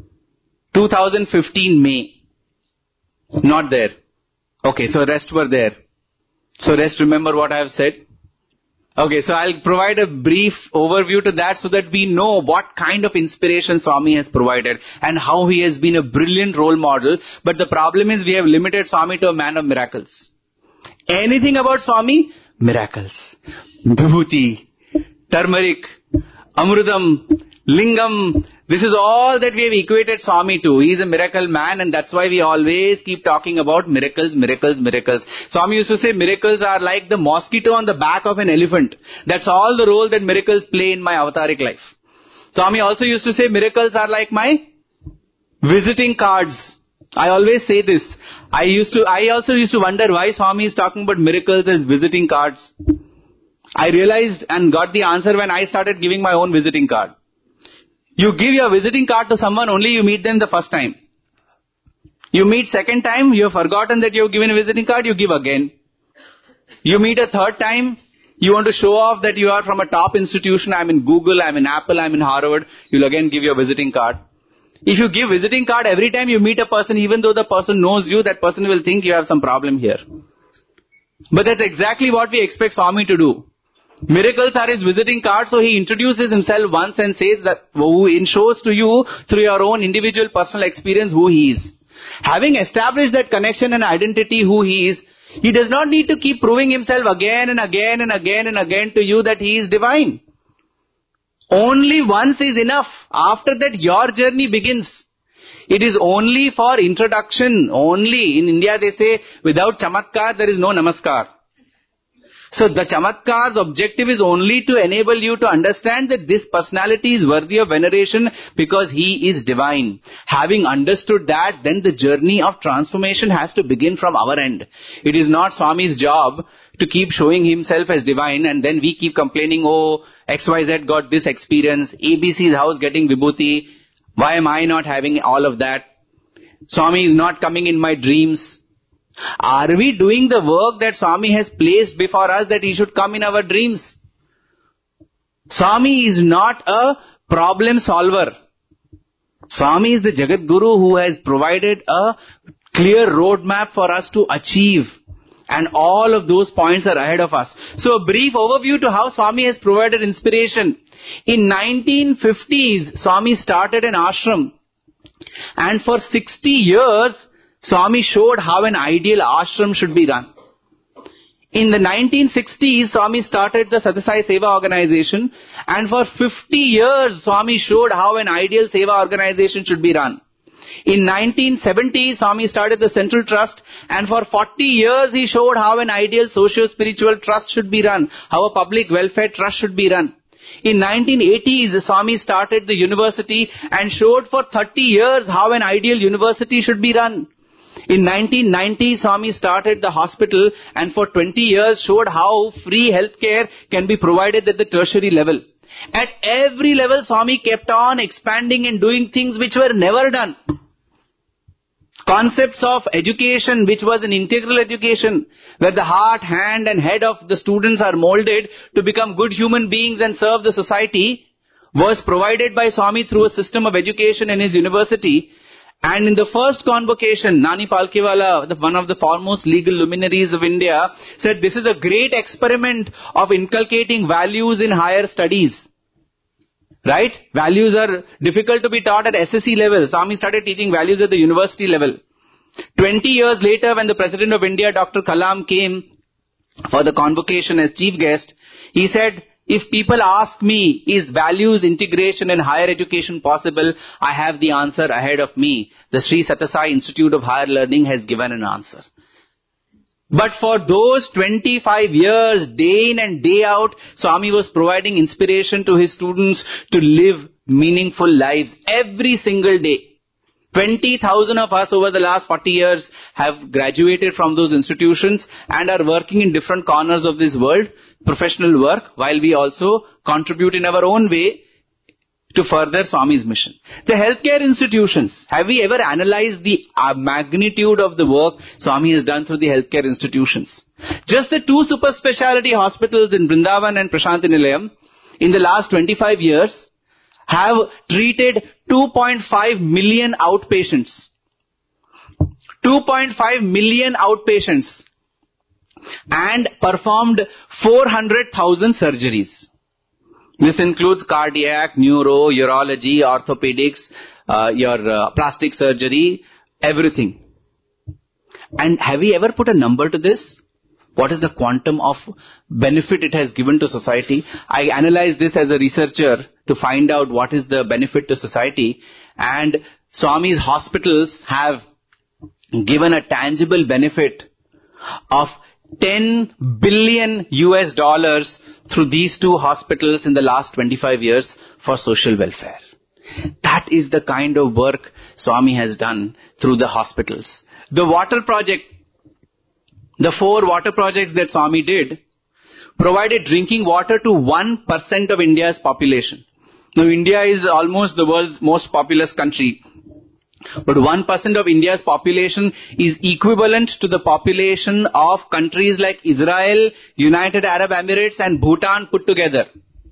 2015 May. Not there. Okay, so rest were there. So rest remember what I have said. Okay, so I'll provide a brief overview to that so that we know what kind of inspiration Swami has provided and how he has been a brilliant role model. But the problem is we have limited Swami to a man of miracles. Anything about Swami? Miracles. Vibhuti, turmeric, amrudam, lingam. This is all that we have equated Swami to. He is a miracle man, and that's why we always keep talking about miracles, miracles, miracles. Swami used to say miracles are like the mosquito on the back of an elephant. That's all the role that miracles play in my avataric life. Swami also used to say miracles are like my visiting cards. I always say this. I also used to wonder why Swami is talking about miracles as visiting cards. I realized and got the answer when I started giving my own visiting card. You give your visiting card to someone, only you meet them the first time. You meet second time, you have forgotten that you have given a visiting card, you give again. You meet a third time, you want to show off that you are from a top institution, I'm in Google, I'm in Apple, I'm in Harvard, you'll again give your visiting card. If you give visiting card every time you meet a person, even though the person knows you, that person will think you have some problem here. But that's exactly what we expect Swami to do. Miracles are his visiting card, so he introduces himself once and says that, who shows to you through your own individual personal experience who he is. Having established that connection and identity who he is, he does not need to keep proving himself again and again and again and again to you that he is divine. Only once is enough. After that your journey begins. It is only for introduction, only. In India they say, without chamatkar there is no namaskar. So the chamatkar's objective is only to enable you to understand that this personality is worthy of veneration because he is divine. Having understood that, then the journey of transformation has to begin from our end. It is not Swami's job to keep showing himself as divine and then we keep complaining, oh, XYZ got this experience, ABC's house getting vibhuti, why am I not having all of that? Swami is not coming in my dreams. Are we doing the work that Swami has placed before us that he should come in our dreams? Swami is not a problem solver. Swami is the Jagat Guru who has provided a clear roadmap for us to achieve. And all of those points are ahead of us. So a brief overview to how Swami has provided inspiration. In 1950s, Swami started an ashram. And for 60 years, Swami showed how an ideal ashram should be run. In the 1960s, Swami started the Sathya Seva organization, and for 50 years, Swami showed how an ideal Seva organization should be run. In 1970s, Swami started the Central Trust, and for 40 years, he showed how an ideal socio-spiritual trust should be run, how a public welfare trust should be run. In 1980s, Swami started the university and showed for 30 years how an ideal university should be run. In 1990, Swami started the hospital and for 20 years showed how free healthcare can be provided at the tertiary level. At every level, Swami kept on expanding and doing things which were never done. Concepts of education, which was an integral education, where the heart, hand and head of the students are molded to become good human beings and serve the society, was provided by Swami through a system of education in his university. And in the first convocation, Nani Palkhiwala, one of the foremost legal luminaries of India, said this is a great experiment of inculcating values in higher studies. Right? Values are difficult to be taught at SSC level. Swami started teaching values at the university level. 20 years later, when the President of India, Dr. Kalam, came for the convocation as chief guest, he said, if people ask me, is values integration in higher education possible, I have the answer ahead of me. The Sri Sathya Sai Institute of Higher Learning has given an answer. But for those 25 years, day in and day out, Swami was providing inspiration to his students to live meaningful lives every single day. 20,000 of us over the last 40 years have graduated from those institutions and are working in different corners of this world, professional work, while we also contribute in our own way to further Swami's mission. The healthcare institutions, have we ever analyzed the magnitude of the work Swami has done through the healthcare institutions? Just the 2 super specialty hospitals in Vrindavan and Prashanti Nilayam in the last 25 years have treated 2.5 million outpatients. 2.5 million outpatients and performed 400,000 surgeries. This includes cardiac, neuro, urology, orthopedics, your plastic surgery, everything. And have we ever put a number to this? What is the quantum of benefit it has given to society? I analyzed this as a researcher to find out what is the benefit to society. And Swami's hospitals have given a tangible benefit of $10 billion through these 2 hospitals in the last 25 years for social welfare. That is the kind of work Swami has done through the hospitals. The water project, the 4 water projects that Swami did, provided drinking water to 1% of India's population. Now, India is almost the world's most populous country. But 1% of India's population is equivalent to the population of countries like Israel, United Arab Emirates and Bhutan put together.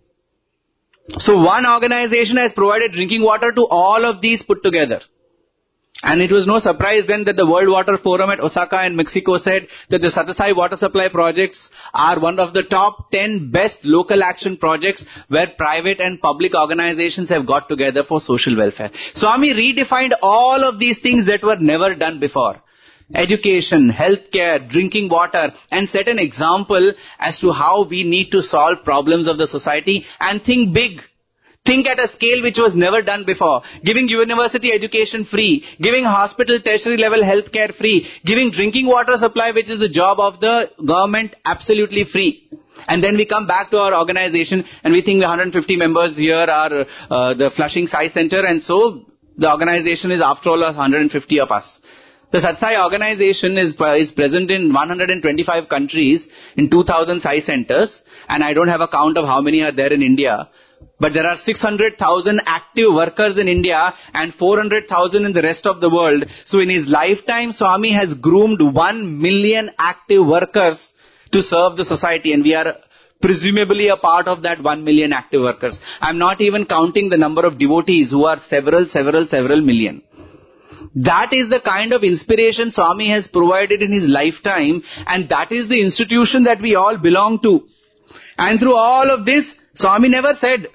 So one organization has provided drinking water to all of these put together. And it was no surprise then that the World Water Forum at Osaka in Mexico said that the Sathya Sai water supply projects are one of the top 10 best local action projects where private and public organizations have got together for social welfare. Swami redefined all of these things that were never done before. Education, healthcare, drinking water, and set an example as to how we need to solve problems of the society and think big. Think at a scale which was never done before. Giving university education free. Giving hospital tertiary level healthcare free. Giving drinking water supply, which is the job of the government, absolutely free. And then we come back to our organization and we think the 150 members here are the Flushing Sai Center, and so the organization is after all 150 of us. The Sathya Sai organization is present in 125 countries in 2,000 Sai centers, and I don't have a count of how many are there in India. But there are 600,000 active workers in India and 400,000 in the rest of the world. So in his lifetime, Swami has groomed 1 million active workers to serve the society, and we are presumably a part of that 1 million active workers. I'm not even counting the number of devotees who are several million. That is the kind of inspiration Swami has provided in his lifetime, and that is the institution that we all belong to. And through all of this, Swami never said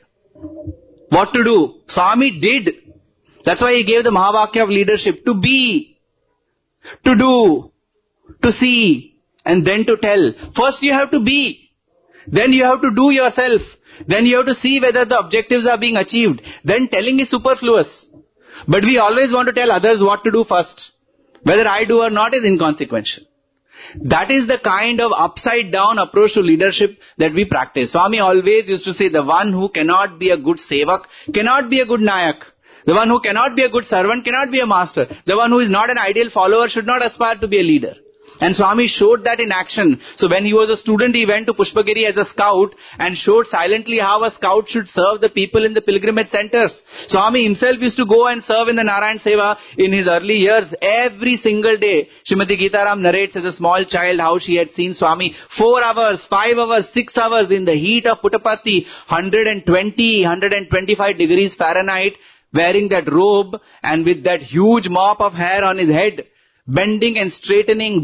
what to do. Swami did. That's why he gave the Mahavakya of leadership: to be, to do, to see, and then to tell. First you have to be. Then you have to do yourself. Then you have to see whether the objectives are being achieved. Then telling is superfluous. But we always want to tell others what to do first. Whether I do or not is inconsequential. That is the kind of upside down approach to leadership that we practice. Swami always used to say, the one who cannot be a good sevak cannot be a good nayak. The one who cannot be a good servant cannot be a master. The one who is not an ideal follower should not aspire to be a leader. And Swami showed that in action. So when he was a student, he went to Pushpagiri as a scout and showed silently how a scout should serve the people in the pilgrimage centers. Swami himself used to go and serve in the Narayan Seva in his early years every single day. Srimati Geetaram narrates as a small child how she had seen Swami 4 hours, 5 hours, 6 hours in the heat of Puttaparthi, 120, 125 degrees Fahrenheit, wearing that robe and with that huge mop of hair on his head, bending and straightening,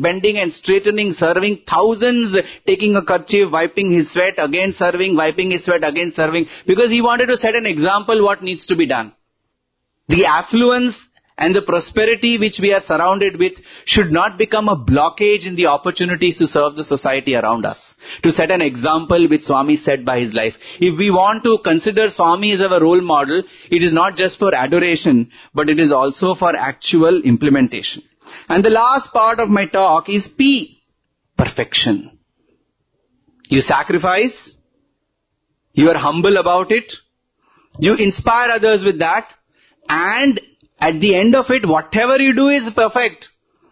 serving thousands, taking a kerchief, wiping his sweat, again serving, wiping his sweat, again serving, because he wanted to set an example what needs to be done. The affluence and the prosperity which we are surrounded with should not become a blockage in the opportunities to serve the society around us. To set an example which Swami set by his life. If we want to consider Swami as our role model, it is not just for adoration, but it is also for actual implementation. And the last part of my talk is P, perfection. You sacrifice, you are humble about it, you inspire others with that, and at the end of it, whatever you do is perfect.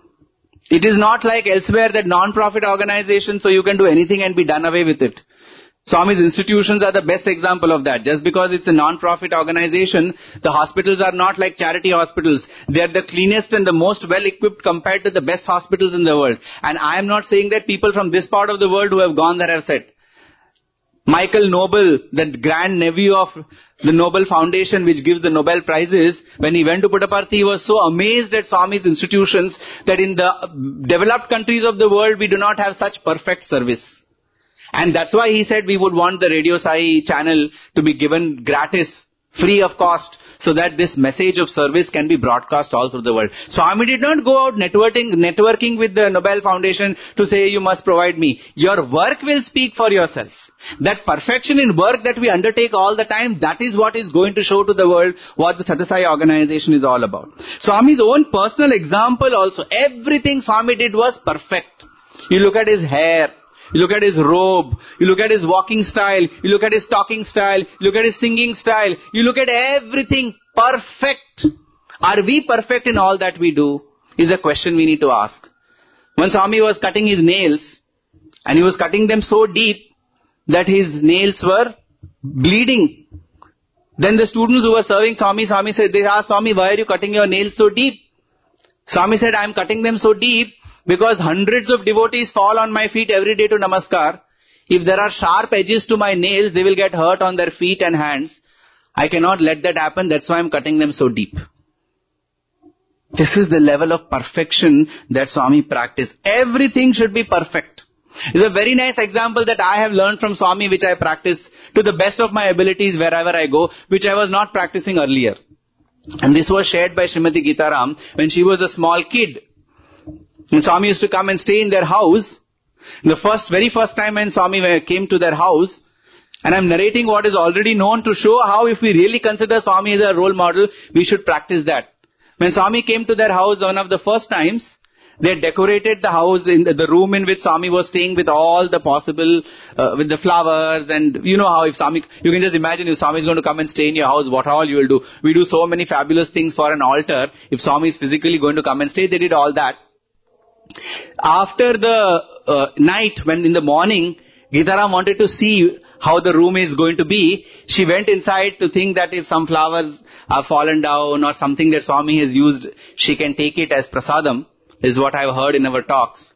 It is not like elsewhere that non-profit organization, so you can do anything and be done away with it. Swami's institutions are the best example of that. Just because it's a non-profit organization, the hospitals are not like charity hospitals. They are the cleanest and the most well-equipped compared to the best hospitals in the world. And I am not saying that people from this part of the world who have gone there have said. Michael Noble, the grand nephew of the Nobel Foundation which gives the Nobel Prizes, when he went to Puttaparthi, he was so amazed at Swami's institutions that in the developed countries of the world, we do not have such perfect service. And that's why he said we would want the Radio Sai channel to be given gratis, free of cost, so that this message of service can be broadcast all through the world. Swami did not go out networking with the Nobel Foundation to say you must provide me. Your work will speak for yourself. That perfection in work that we undertake all the time, that is what is going to show to the world what the Sathya Sai organization is all about. Swami's own personal example also, everything Swami did was perfect. You look at his hair, you look at his robe, you look at his walking style, you look at his talking style, you look at his singing style, you look at everything perfect. Are we perfect in all that we do? Is a question we need to ask. When Swami was cutting his nails, and he was cutting them so deep that his nails were bleeding. Then the students who were serving Swami said, they asked Swami, why are you cutting your nails so deep? Swami said, I am cutting them so deep because hundreds of devotees fall on my feet every day to namaskar. If there are sharp edges to my nails, they will get hurt on their feet and hands. I cannot let that happen, that's why I am cutting them so deep. This is the level of perfection that Swami practiced. Everything should be perfect. It's a very nice example that I have learned from Swami, which I practice to the best of my abilities wherever I go, which I was not practicing earlier. And this was shared by Srimati Geetaram when she was a small kid. And Swami used to come and stay in their house. The very first time when Swami came to their house, and I'm narrating what is already known to show how if we really consider Swami as a role model, we should practice that. When Swami came to their house one of the first times, they decorated the house in the room in which Swami was staying with all the possible, with the flowers, and you know how if Swami, you can just imagine if Swami is going to come and stay in your house, what all you will do. We do so many fabulous things for an altar. If Swami is physically going to come and stay, they did all that. After the night, when in the morning, Geetaram wanted to see how the room is going to be, she went inside to think that if some flowers are fallen down or something that Swami has used, she can take it as prasadam. Is what I've heard in her talks.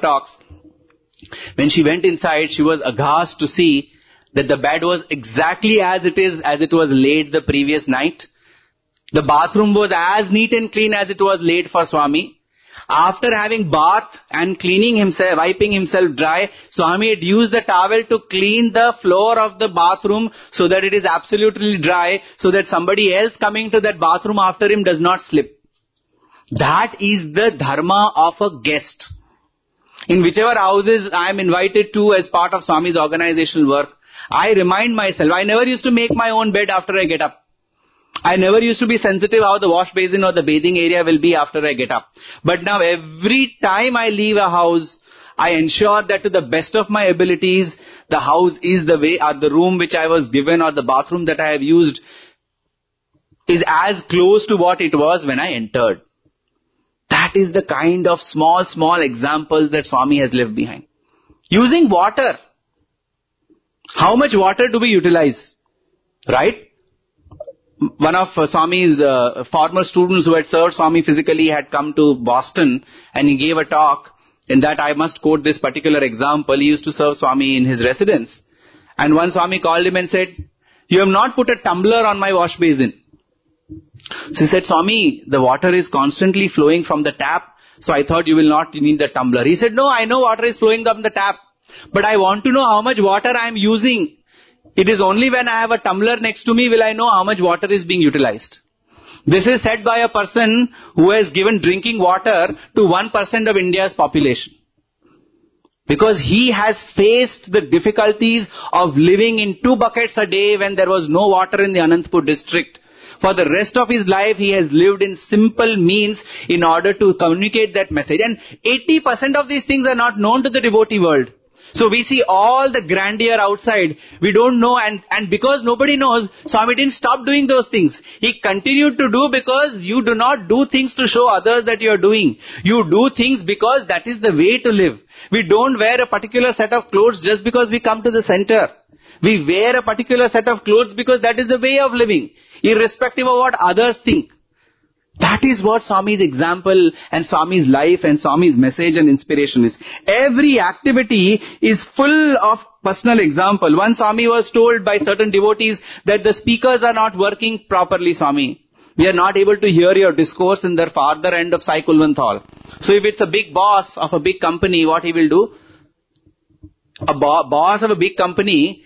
When she went inside, she was aghast to see that the bed was exactly as it was laid the previous night. The bathroom was as neat and clean as it was laid for Swami. After having bath and cleaning himself, wiping himself dry, Swami had used the towel to clean the floor of the bathroom so that it is absolutely dry, so that somebody else coming to that bathroom after him does not slip. That is the dharma of a guest. In whichever houses I am invited to as part of Swami's organizational work, I remind myself, I never used to make my own bed after I get up. I never used to be sensitive how the wash basin or the bathing area will be after I get up. But now every time I leave a house, I ensure that to the best of my abilities, the house is the way, or the room which I was given or the bathroom that I have used is as close to what it was when I entered. That is the kind of small examples that Swami has left behind. Using water. How much water do we utilize? Right? One of Swami's former students who had served Swami physically had come to Boston and he gave a talk. In that I must quote this particular example. He used to serve Swami in his residence. And one Swami called him and said, "You have not put a tumbler on my wash basin." So he said, Swami, the water is constantly flowing from the tap, so I thought you will not need the tumbler. He said, no, I know water is flowing from the tap, but I want to know how much water I am using. It is only when I have a tumbler next to me will I know how much water is being utilized. This is said by a person who has given drinking water to 1% of India's population. Because he has faced the difficulties of living in 2 buckets a day when there was no water in the Anantapur district. For the rest of his life, he has lived in simple means in order to communicate that message. And 80% of these things are not known to the devotee world. So we see all the grandeur outside. We don't know, and because nobody knows, Swami didn't stop doing those things. He continued to do, because you do not do things to show others that you are doing. You do things because that is the way to live. We don't wear a particular set of clothes just because we come to the center. We wear a particular set of clothes because that is the way of living, irrespective of what others think. That is what Swami's example and Swami's life and Swami's message and inspiration is. Every activity is full of personal example. One Swami was told by certain devotees that the speakers are not working properly, Swami. We are not able to hear your discourse in the farther end of Sai Kulwant Hall. So if it's a big boss of a big company, what he will do? A boss of a big company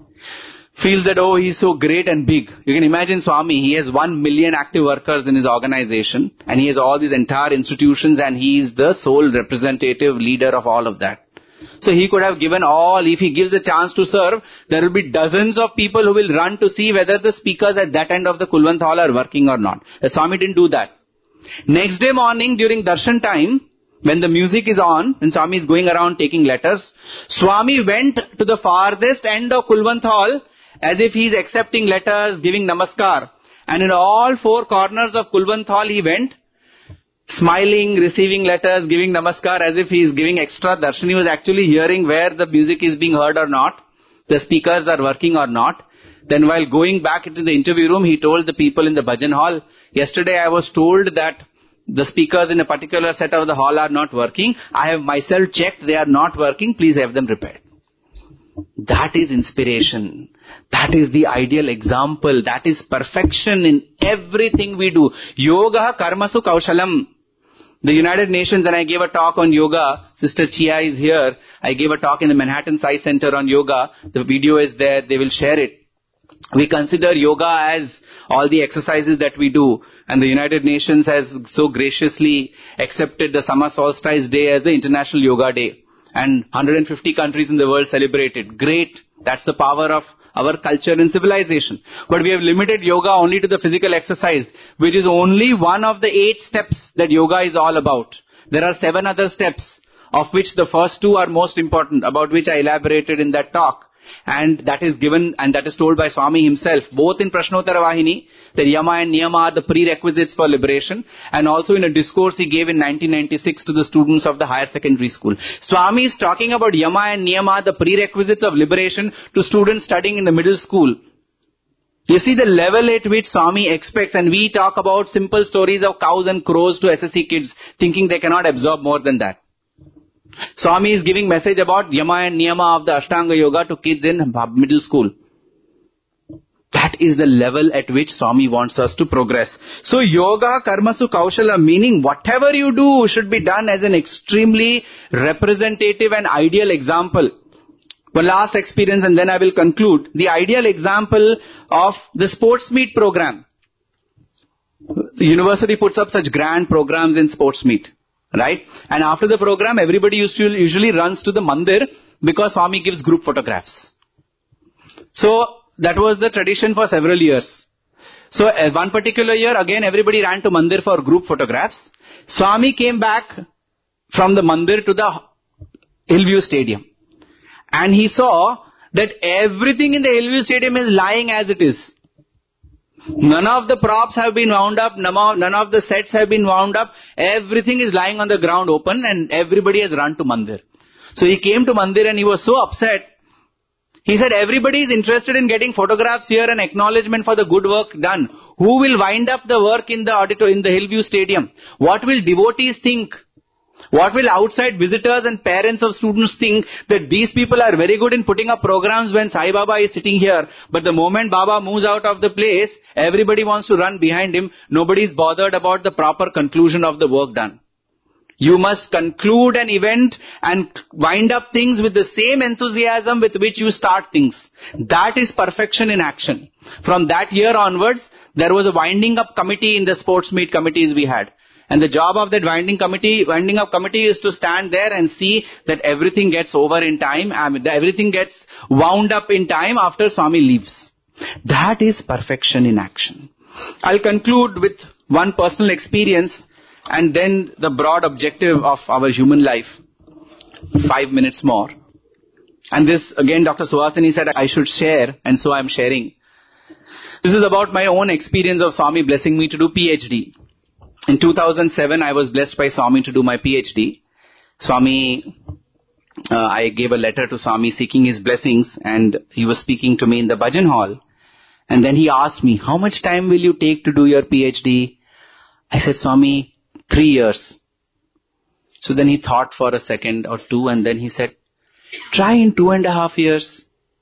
feels that, oh, he's so great and big. You can imagine Swami, he has 1 million active workers in his organization, and he has all these entire institutions, and he is the sole representative leader of all of that. So he could have given all, if he gives the chance to serve, there will be dozens of people who will run to see whether the speakers at that end of the Kulwant Hall are working or not. The Swami didn't do that. Next day morning during darshan time, when the music is on and Swami is going around taking letters, Swami went to the farthest end of Kulwant Hall as if he is accepting letters, giving namaskar. And in all 4 corners of Kulwant Hall he went, smiling, receiving letters, giving namaskar as if he is giving extra darshan. He was actually hearing where the music is being heard or not, the speakers are working or not. Then while going back into the interview room, he told the people in the bhajan hall, yesterday I was told that the speakers in a particular set of the hall are not working. I have myself checked, they are not working, please have them repaired. That is inspiration. That is the ideal example. That is perfection in everything we do. Yoga karmasu kaushalam. The United Nations, and I gave a talk on yoga. Sister Chia is here. I gave a talk in the Manhattan Sai Center on yoga. The video is there. They will share it. We consider yoga as all the exercises that we do. And the United Nations has so graciously accepted the summer solstice day as the International Yoga Day. And 150 countries in the world celebrate it. Great. That's the power of our culture and civilization. But we have limited yoga only to the physical exercise, which is only one of the 8 steps that yoga is all about. There are 7 other steps, of which the first 2 are most important, about which I elaborated in that talk. And that is given, and that is told by Swami himself, both in Prashnottara Vahini, that Yama and Niyama are the prerequisites for liberation, and also in a discourse he gave in 1996 to the students of the higher secondary school. Swami is talking about Yama and Niyama, the prerequisites of liberation, to students studying in the middle school. You see the level at which Swami expects, and we talk about simple stories of cows and crows to SSC kids, thinking they cannot absorb more than that. Swami is giving message about Yama and Niyama of the Ashtanga Yoga to kids in middle school. That is the level at which Swami wants us to progress. So yoga karmasu kaushala, meaning whatever you do should be done as an extremely representative and ideal example. One last experience and then I will conclude. The ideal example of the sports meet program. The university puts up such grand programs in sports meet. Right? And after the program, everybody usually runs to the mandir because Swami gives group photographs. So that was the tradition for several years. So one particular year, again everybody ran to mandir for group photographs. Swami came back from the mandir to the Hillview Stadium. And he saw that everything in the Hillview Stadium is lying as it is. None of the props have been wound up, none of the sets have been wound up, everything is lying on the ground open and everybody has run to mandir. So he came to mandir and he was so upset. He said, everybody is interested in getting photographs here and acknowledgement for the good work done. Who will wind up the work in the Hillview Stadium? What will devotees think? What will outside visitors and parents of students think that these people are very good in putting up programs when Sai Baba is sitting here, but the moment Baba moves out of the place, everybody wants to run behind him. Nobody is bothered about the proper conclusion of the work done. You must conclude an event and wind up things with the same enthusiasm with which you start things. That is perfection in action. From that year onwards, there was a winding up committee in the sports meet committees we had. And the job of that winding up committee is to stand there and see that everything gets over in time, everything gets wound up in time after Swami leaves. That is perfection in action. I'll conclude with one personal experience and then the broad objective of our human life. 5 minutes more. And this, again, Dr. Suhasini said I should share, and so I'm sharing. This is about my own experience of Swami blessing me to do PhD. In 2007, I was blessed by Swami to do my PhD. I gave a letter to Swami seeking his blessings, and he was speaking to me in the bhajan hall. And then he asked me, how much time will you take to do your PhD? I said, Swami, 3 years. So then he thought for a second or two, and then he said, try in 2.5 years.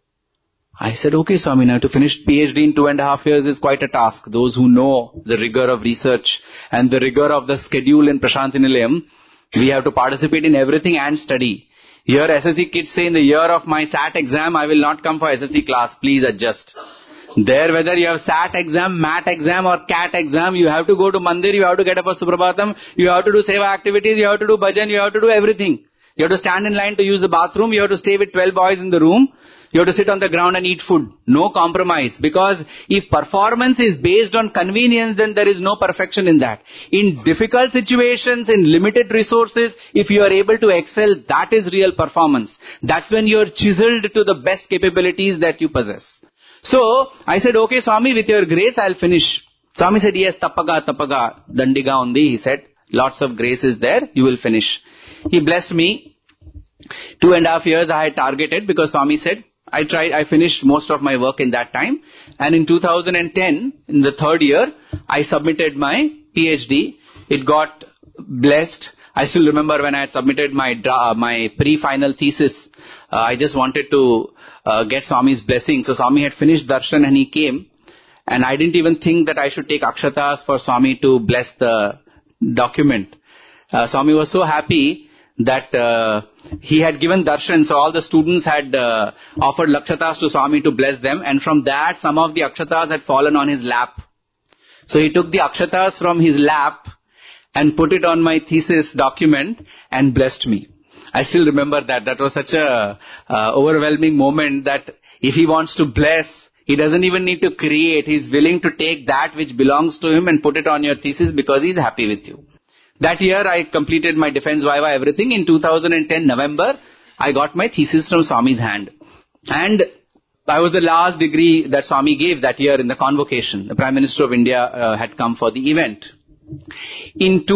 I said, okay, Swami, now to finish PhD in 2.5 years is quite a task. Those who know the rigor of research and the rigor of the schedule in Prashanti Nilayam, we have to participate in everything and study. Here SSC kids say in the year of my SAT exam, I will not come for SSC class, please adjust. There, whether you have SAT exam, MAT exam or CAT exam, you have to go to Mandir, you have to get up for Suprabhatam, you have to do seva activities, you have to do bhajan, you have to do everything. You have to stand in line to use the bathroom, you have to stay with 12 boys in the room, you have to sit on the ground and eat food. No compromise. Because if performance is based on convenience, then there is no perfection in that. In difficult situations, in limited resources, if you are able to excel, that is real performance. That's when you are chiseled to the best capabilities that you possess. So, I said, okay, Swami, with your grace, I'll finish. Swami said, yes, tapaga, dandiga undi. He said, lots of grace is there, you will finish. He blessed me. 2.5 years I had targeted because Swami said, I finished most of my work in that time. And in 2010, in the third year, I submitted my PhD. It got blessed. I still remember when I had submitted my pre-final thesis, I just wanted to get Swami's blessing. So Swami had finished darshan and he came. And I didn't even think that I should take akshatas for Swami to bless the document. Swami was so happy that he had given darshan, so all the students had offered lakshatas to Swami to bless them, and from that some of the akshatas had fallen on his lap. So he took the akshatas from his lap and put it on my thesis document and blessed me. I still remember that. That was such a overwhelming moment that if he wants to bless, he doesn't even need to create. He's willing to take that which belongs to him and put it on your thesis because he's happy with you. That year I completed my defense viva, everything. In 2010 November, I got my thesis from Swami's hand. And I was the last degree that Swami gave that year in the convocation. The Prime Minister of India had come for the event. In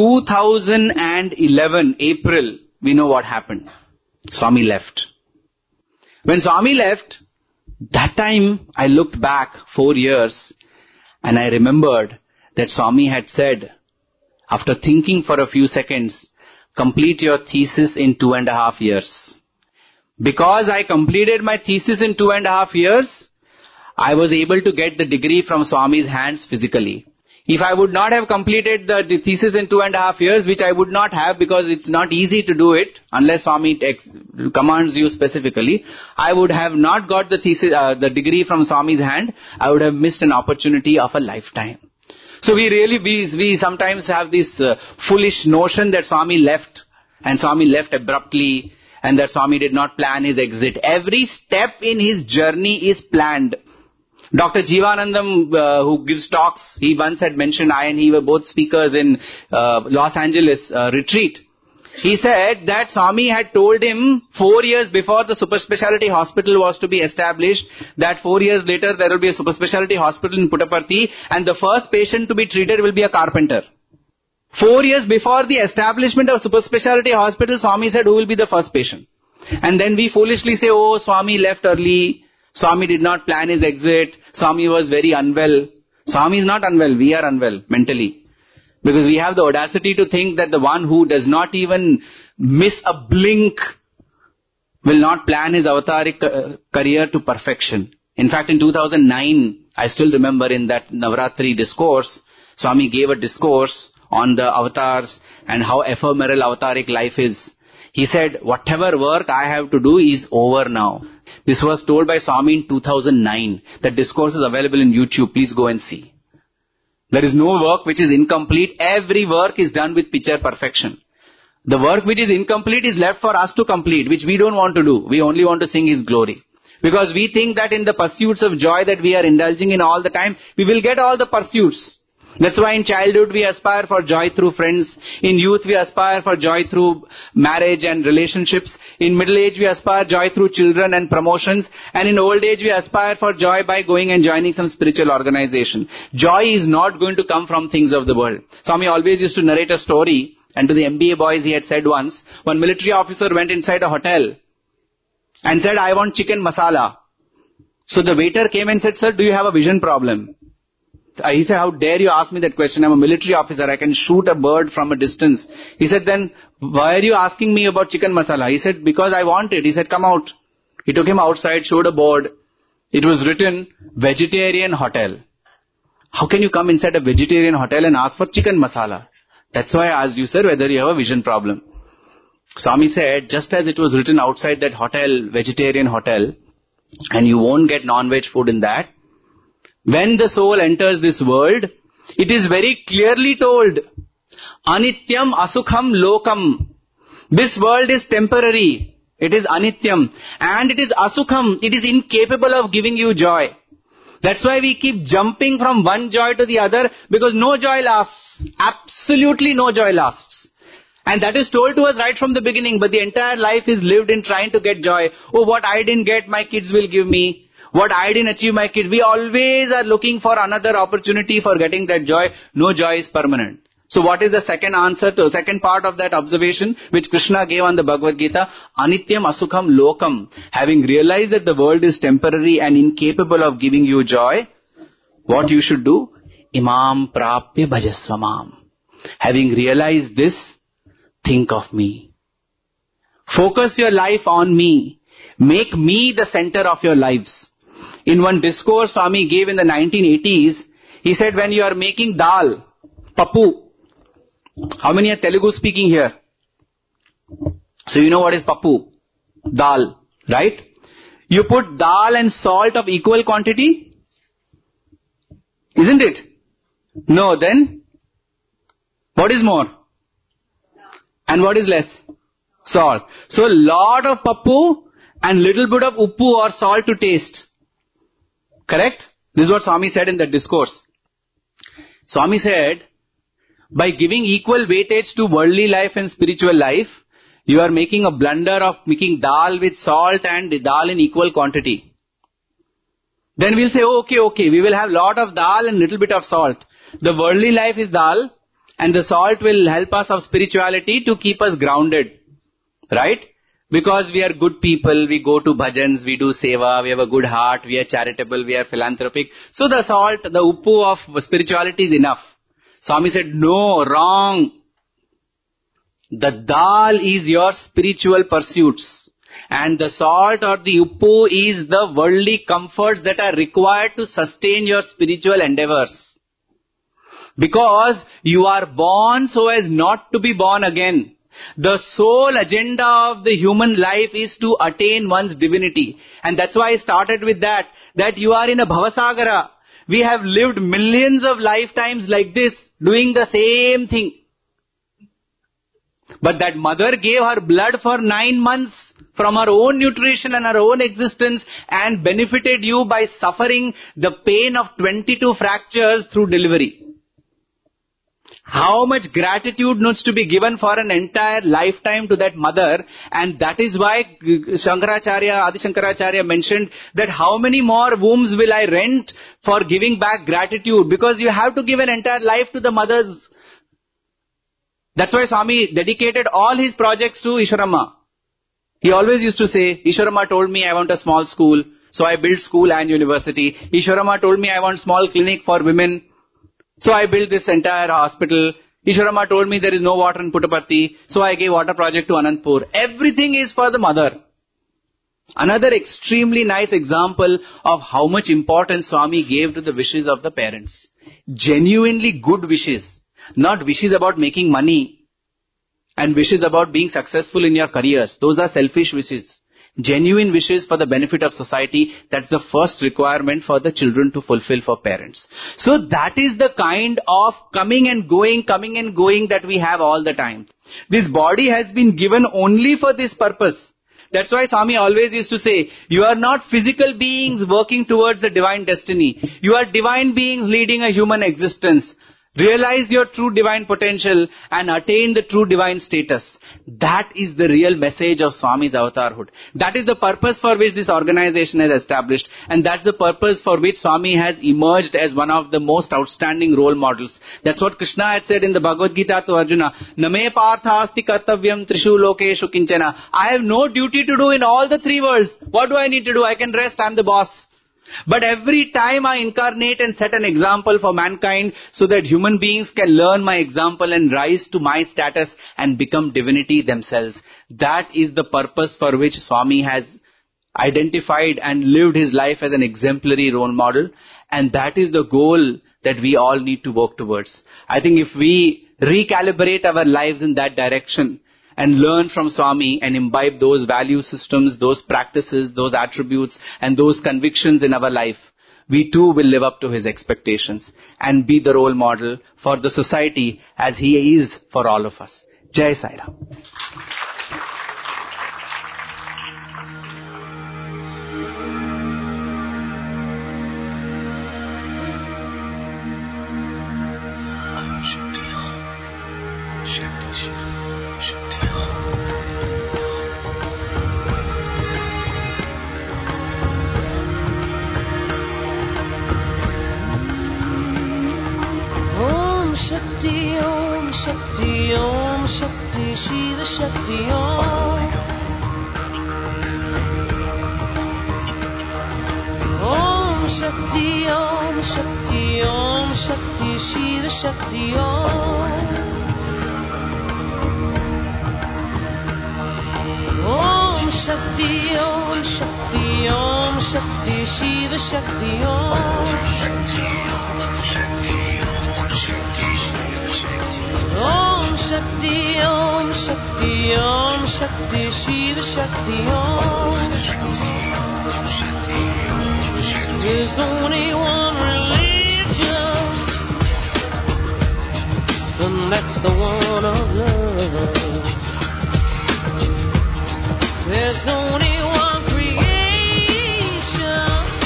2011, April, we know what happened. Swami left. When Swami left, that time I looked back 4 years and I remembered that Swami had said, after thinking for a few seconds, complete your thesis in 2.5 years. Because I completed my thesis in 2.5 years, I was able to get the degree from Swami's hands physically. If I would not have completed the thesis in 2.5 years, which I would not have because it's not easy to do it, unless Swami commands you specifically, I would have not got the degree from Swami's hand. I would have missed an opportunity of a lifetime. So we sometimes have this foolish notion that Swami left, and Swami left abruptly, and that Swami did not plan his exit. Every step in his journey is planned. Dr. Jeevanandam, who gives talks, he once had mentioned, I and he were both speakers in Los Angeles retreat. He said that Swami had told him 4 years before the super specialty hospital was to be established, that 4 years later there will be a super specialty hospital in Puttaparthi and the first patient to be treated will be a carpenter. 4 years before the establishment of super specialty hospital, Swami said who will be the first patient. And then we foolishly say, oh, Swami left early, Swami did not plan his exit, Swami was very unwell. Swami is not unwell, we are unwell mentally. Because we have the audacity to think that the one who does not even miss a blink will not plan his avataric career to perfection. In fact, in 2009, I still remember in that Navratri discourse, Swami gave a discourse on the avatars and how ephemeral avataric life is. He said, whatever work I have to do is over now. This was told by Swami in 2009. That discourse is available in YouTube. Please go and see. There is no work which is incomplete. Every work is done with picture perfection. The work which is incomplete is left for us to complete, which we don't want to do. We only want to sing His glory. Because we think that in the pursuits of joy that we are indulging in all the time, we will get all the pursuits. That's why in childhood we aspire for joy through friends. In youth we aspire for joy through marriage and relationships. In middle age we aspire joy through children and promotions. And in old age we aspire for joy by going and joining some spiritual organization. Joy is not going to come from things of the world. Swami always used to narrate a story. And to the MBA boys he had said once, one military officer went inside a hotel and said, I want chicken masala. So the waiter came and said, sir, do you have a vision problem? He said, how dare you ask me that question? I'm a military officer. I can shoot a bird from a distance. He said, then why are you asking me about chicken masala? He said, because I want it. He said, come out. He took him outside, showed a board. It was written, vegetarian hotel. How can you come inside a vegetarian hotel and ask for chicken masala? That's why I asked you, sir, whether you have a vision problem. Swami said, just as it was written outside that hotel, vegetarian hotel, and you won't get non-veg food in that, when the soul enters this world, it is very clearly told, Anityam Asukham Lokam. This world is temporary. It is Anityam. And it is Asukham. It is incapable of giving you joy. That's why we keep jumping from one joy to the other, because no joy lasts. Absolutely no joy lasts. And that is told to us right from the beginning, but the entire life is lived in trying to get joy. Oh, what I didn't get, my kids will give me. What I didn't achieve, my kids. We always are looking for another opportunity for getting that joy. No joy is permanent. So what is the second answer to, second part of that observation which Krishna gave on the Bhagavad Gita? Anityam Asukham Lokam. Having realized that the world is temporary and incapable of giving you joy, what you should do? Imam Prapya Bhajasvamam. Having realized this, think of me. Focus your life on me. Make me the center of your lives. In one discourse Swami gave in the 1980s, he said when you are making dal, papu. How many are Telugu speaking here? So you know what is papu? Dal, right? You put dal and salt of equal quantity? Isn't it? No, then? What is more? And what is less? Salt. So a lot of papu and little bit of uppu or salt to taste. Correct? This is what Swami said in that discourse. Swami said, by giving equal weightage to worldly life and spiritual life, you are making a blunder of making dal with salt and dal in equal quantity. Then we'll say, okay, we will have lot of dal and little bit of salt. The worldly life is dal and the salt will help us of spirituality to keep us grounded. Right? Because we are good people, we go to bhajans, we do seva, we have a good heart, we are charitable, we are philanthropic. So the salt, the uppu of spirituality is enough. Swami said, no, wrong. The dal is your spiritual pursuits. And the salt or the uppu is the worldly comforts that are required to sustain your spiritual endeavors. Because you are born so as not to be born again. The sole agenda of the human life is to attain one's divinity. And that's why I started with that you are in a bhavasagara. We have lived millions of lifetimes like this, doing the same thing. But that mother gave her blood for 9 months from her own nutrition and her own existence and benefited you by suffering the pain of 22 fractures through delivery. How much gratitude needs to be given for an entire lifetime to that mother, and that is why Adi Shankaracharya mentioned that how many more wombs will I rent for giving back gratitude, because you have to give an entire life to the mothers. That's why Swami dedicated all his projects to Ishwaramma. He always used to say, Ishwaramma told me I want a small school, so I built school and university. Ishwaramma told me I want small clinic for women, so I built this entire hospital. Ishwarama told me there is no water in Puttaparthi, so I gave water project to Anantapur. Everything is for the mother. Another extremely nice example of how much importance Swami gave to the wishes of the parents. Genuinely good wishes. Not wishes about making money and wishes about being successful in your careers. Those are selfish wishes. Genuine wishes for the benefit of society, that's the first requirement for the children to fulfill for parents. So that is the kind of coming and going that we have all the time. This body has been given only for this purpose. That's why Swami always used to say, you are not physical beings working towards the divine destiny. You are divine beings leading a human existence. Realize your true divine potential and attain the true divine status. That is the real message of Swami's avatarhood. That is the purpose for which this organization has established. And that's the purpose for which Swami has emerged as one of the most outstanding role models. That's what Krishna had said in the Bhagavad Gita to Arjuna. Name parthasti kartavyam trishu lokeshu kinchana. I have no duty to do in all the three worlds. What do I need to do? I can rest. I'm the boss. But every time I incarnate and set an example for mankind so that human beings can learn my example and rise to my status and become divinity themselves. That is the purpose for which Swami has identified and lived his life as an exemplary role model. And that is the goal that we all need to work towards. I think if we recalibrate our lives in that direction, and learn from Swami and imbibe those value systems, those practices, those attributes and those convictions in our life, we too will live up to his expectations and be the role model for the society as he is for all of us. Jai Sai Ram. Shiva Shakti Om. Om Shakti Om Shakti Om Shakti Shiva Shakti Om. Om Shakti Om Shakti Om Shakti Shiva Shakti Om. Om Shakti Om Shakti Om Shakti Shiva Shakti Om. There's only one religion, and that's the one of love. There's only one creation,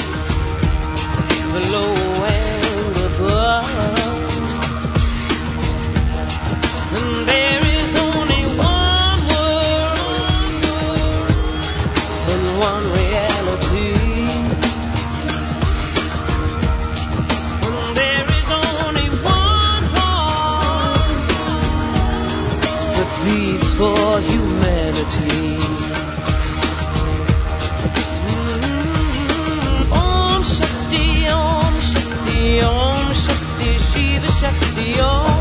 below and above. And there is only one world and one reality. And there is only one heart that beats for humanity. Om Shakti, Om Shakti, Om Shakti, Shiva Shakti, Om.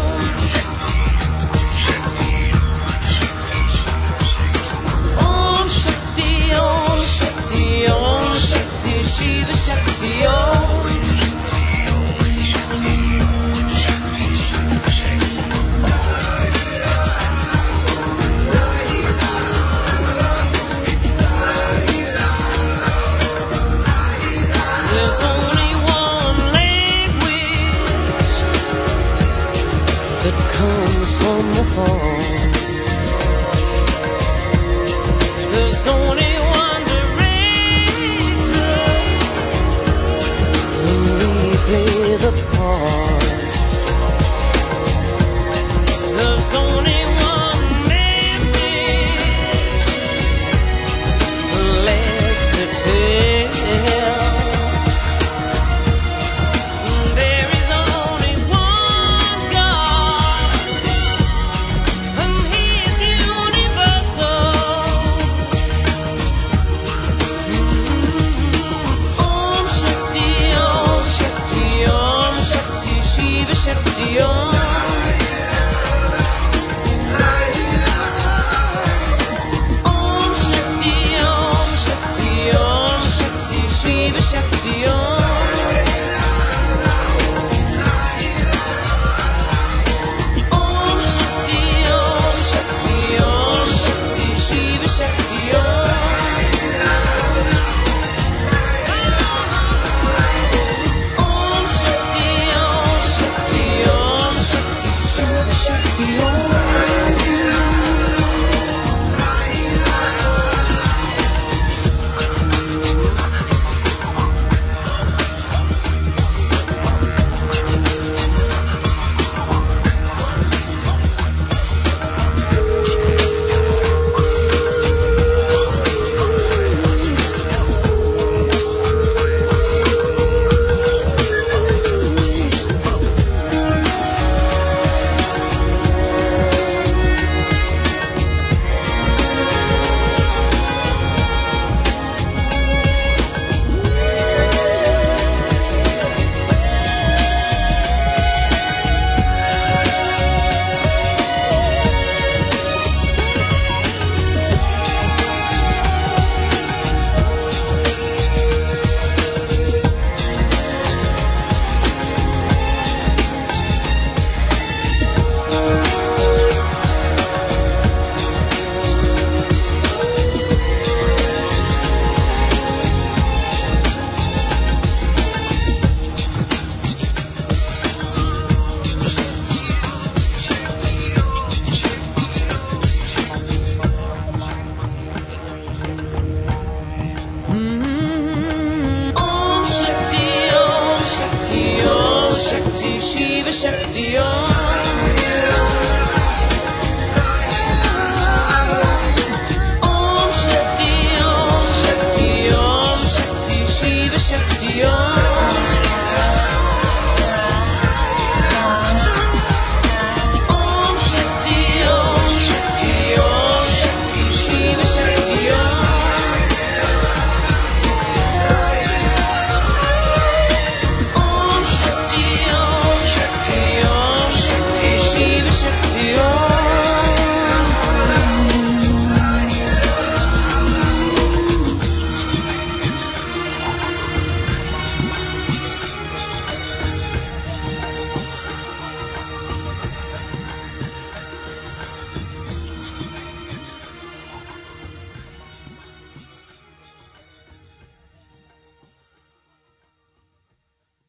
Om Shakti, Om Shakti, Om Shakti, Shiva Shakti, Om. There's only one language that comes from the fall. There's only one director, and we play the part. There's only one message left to tell. There is only one God, and He is universal. Om Shakti, Om Shakti, Om Shakti, Shiva Shakti, Om. Shakti Om.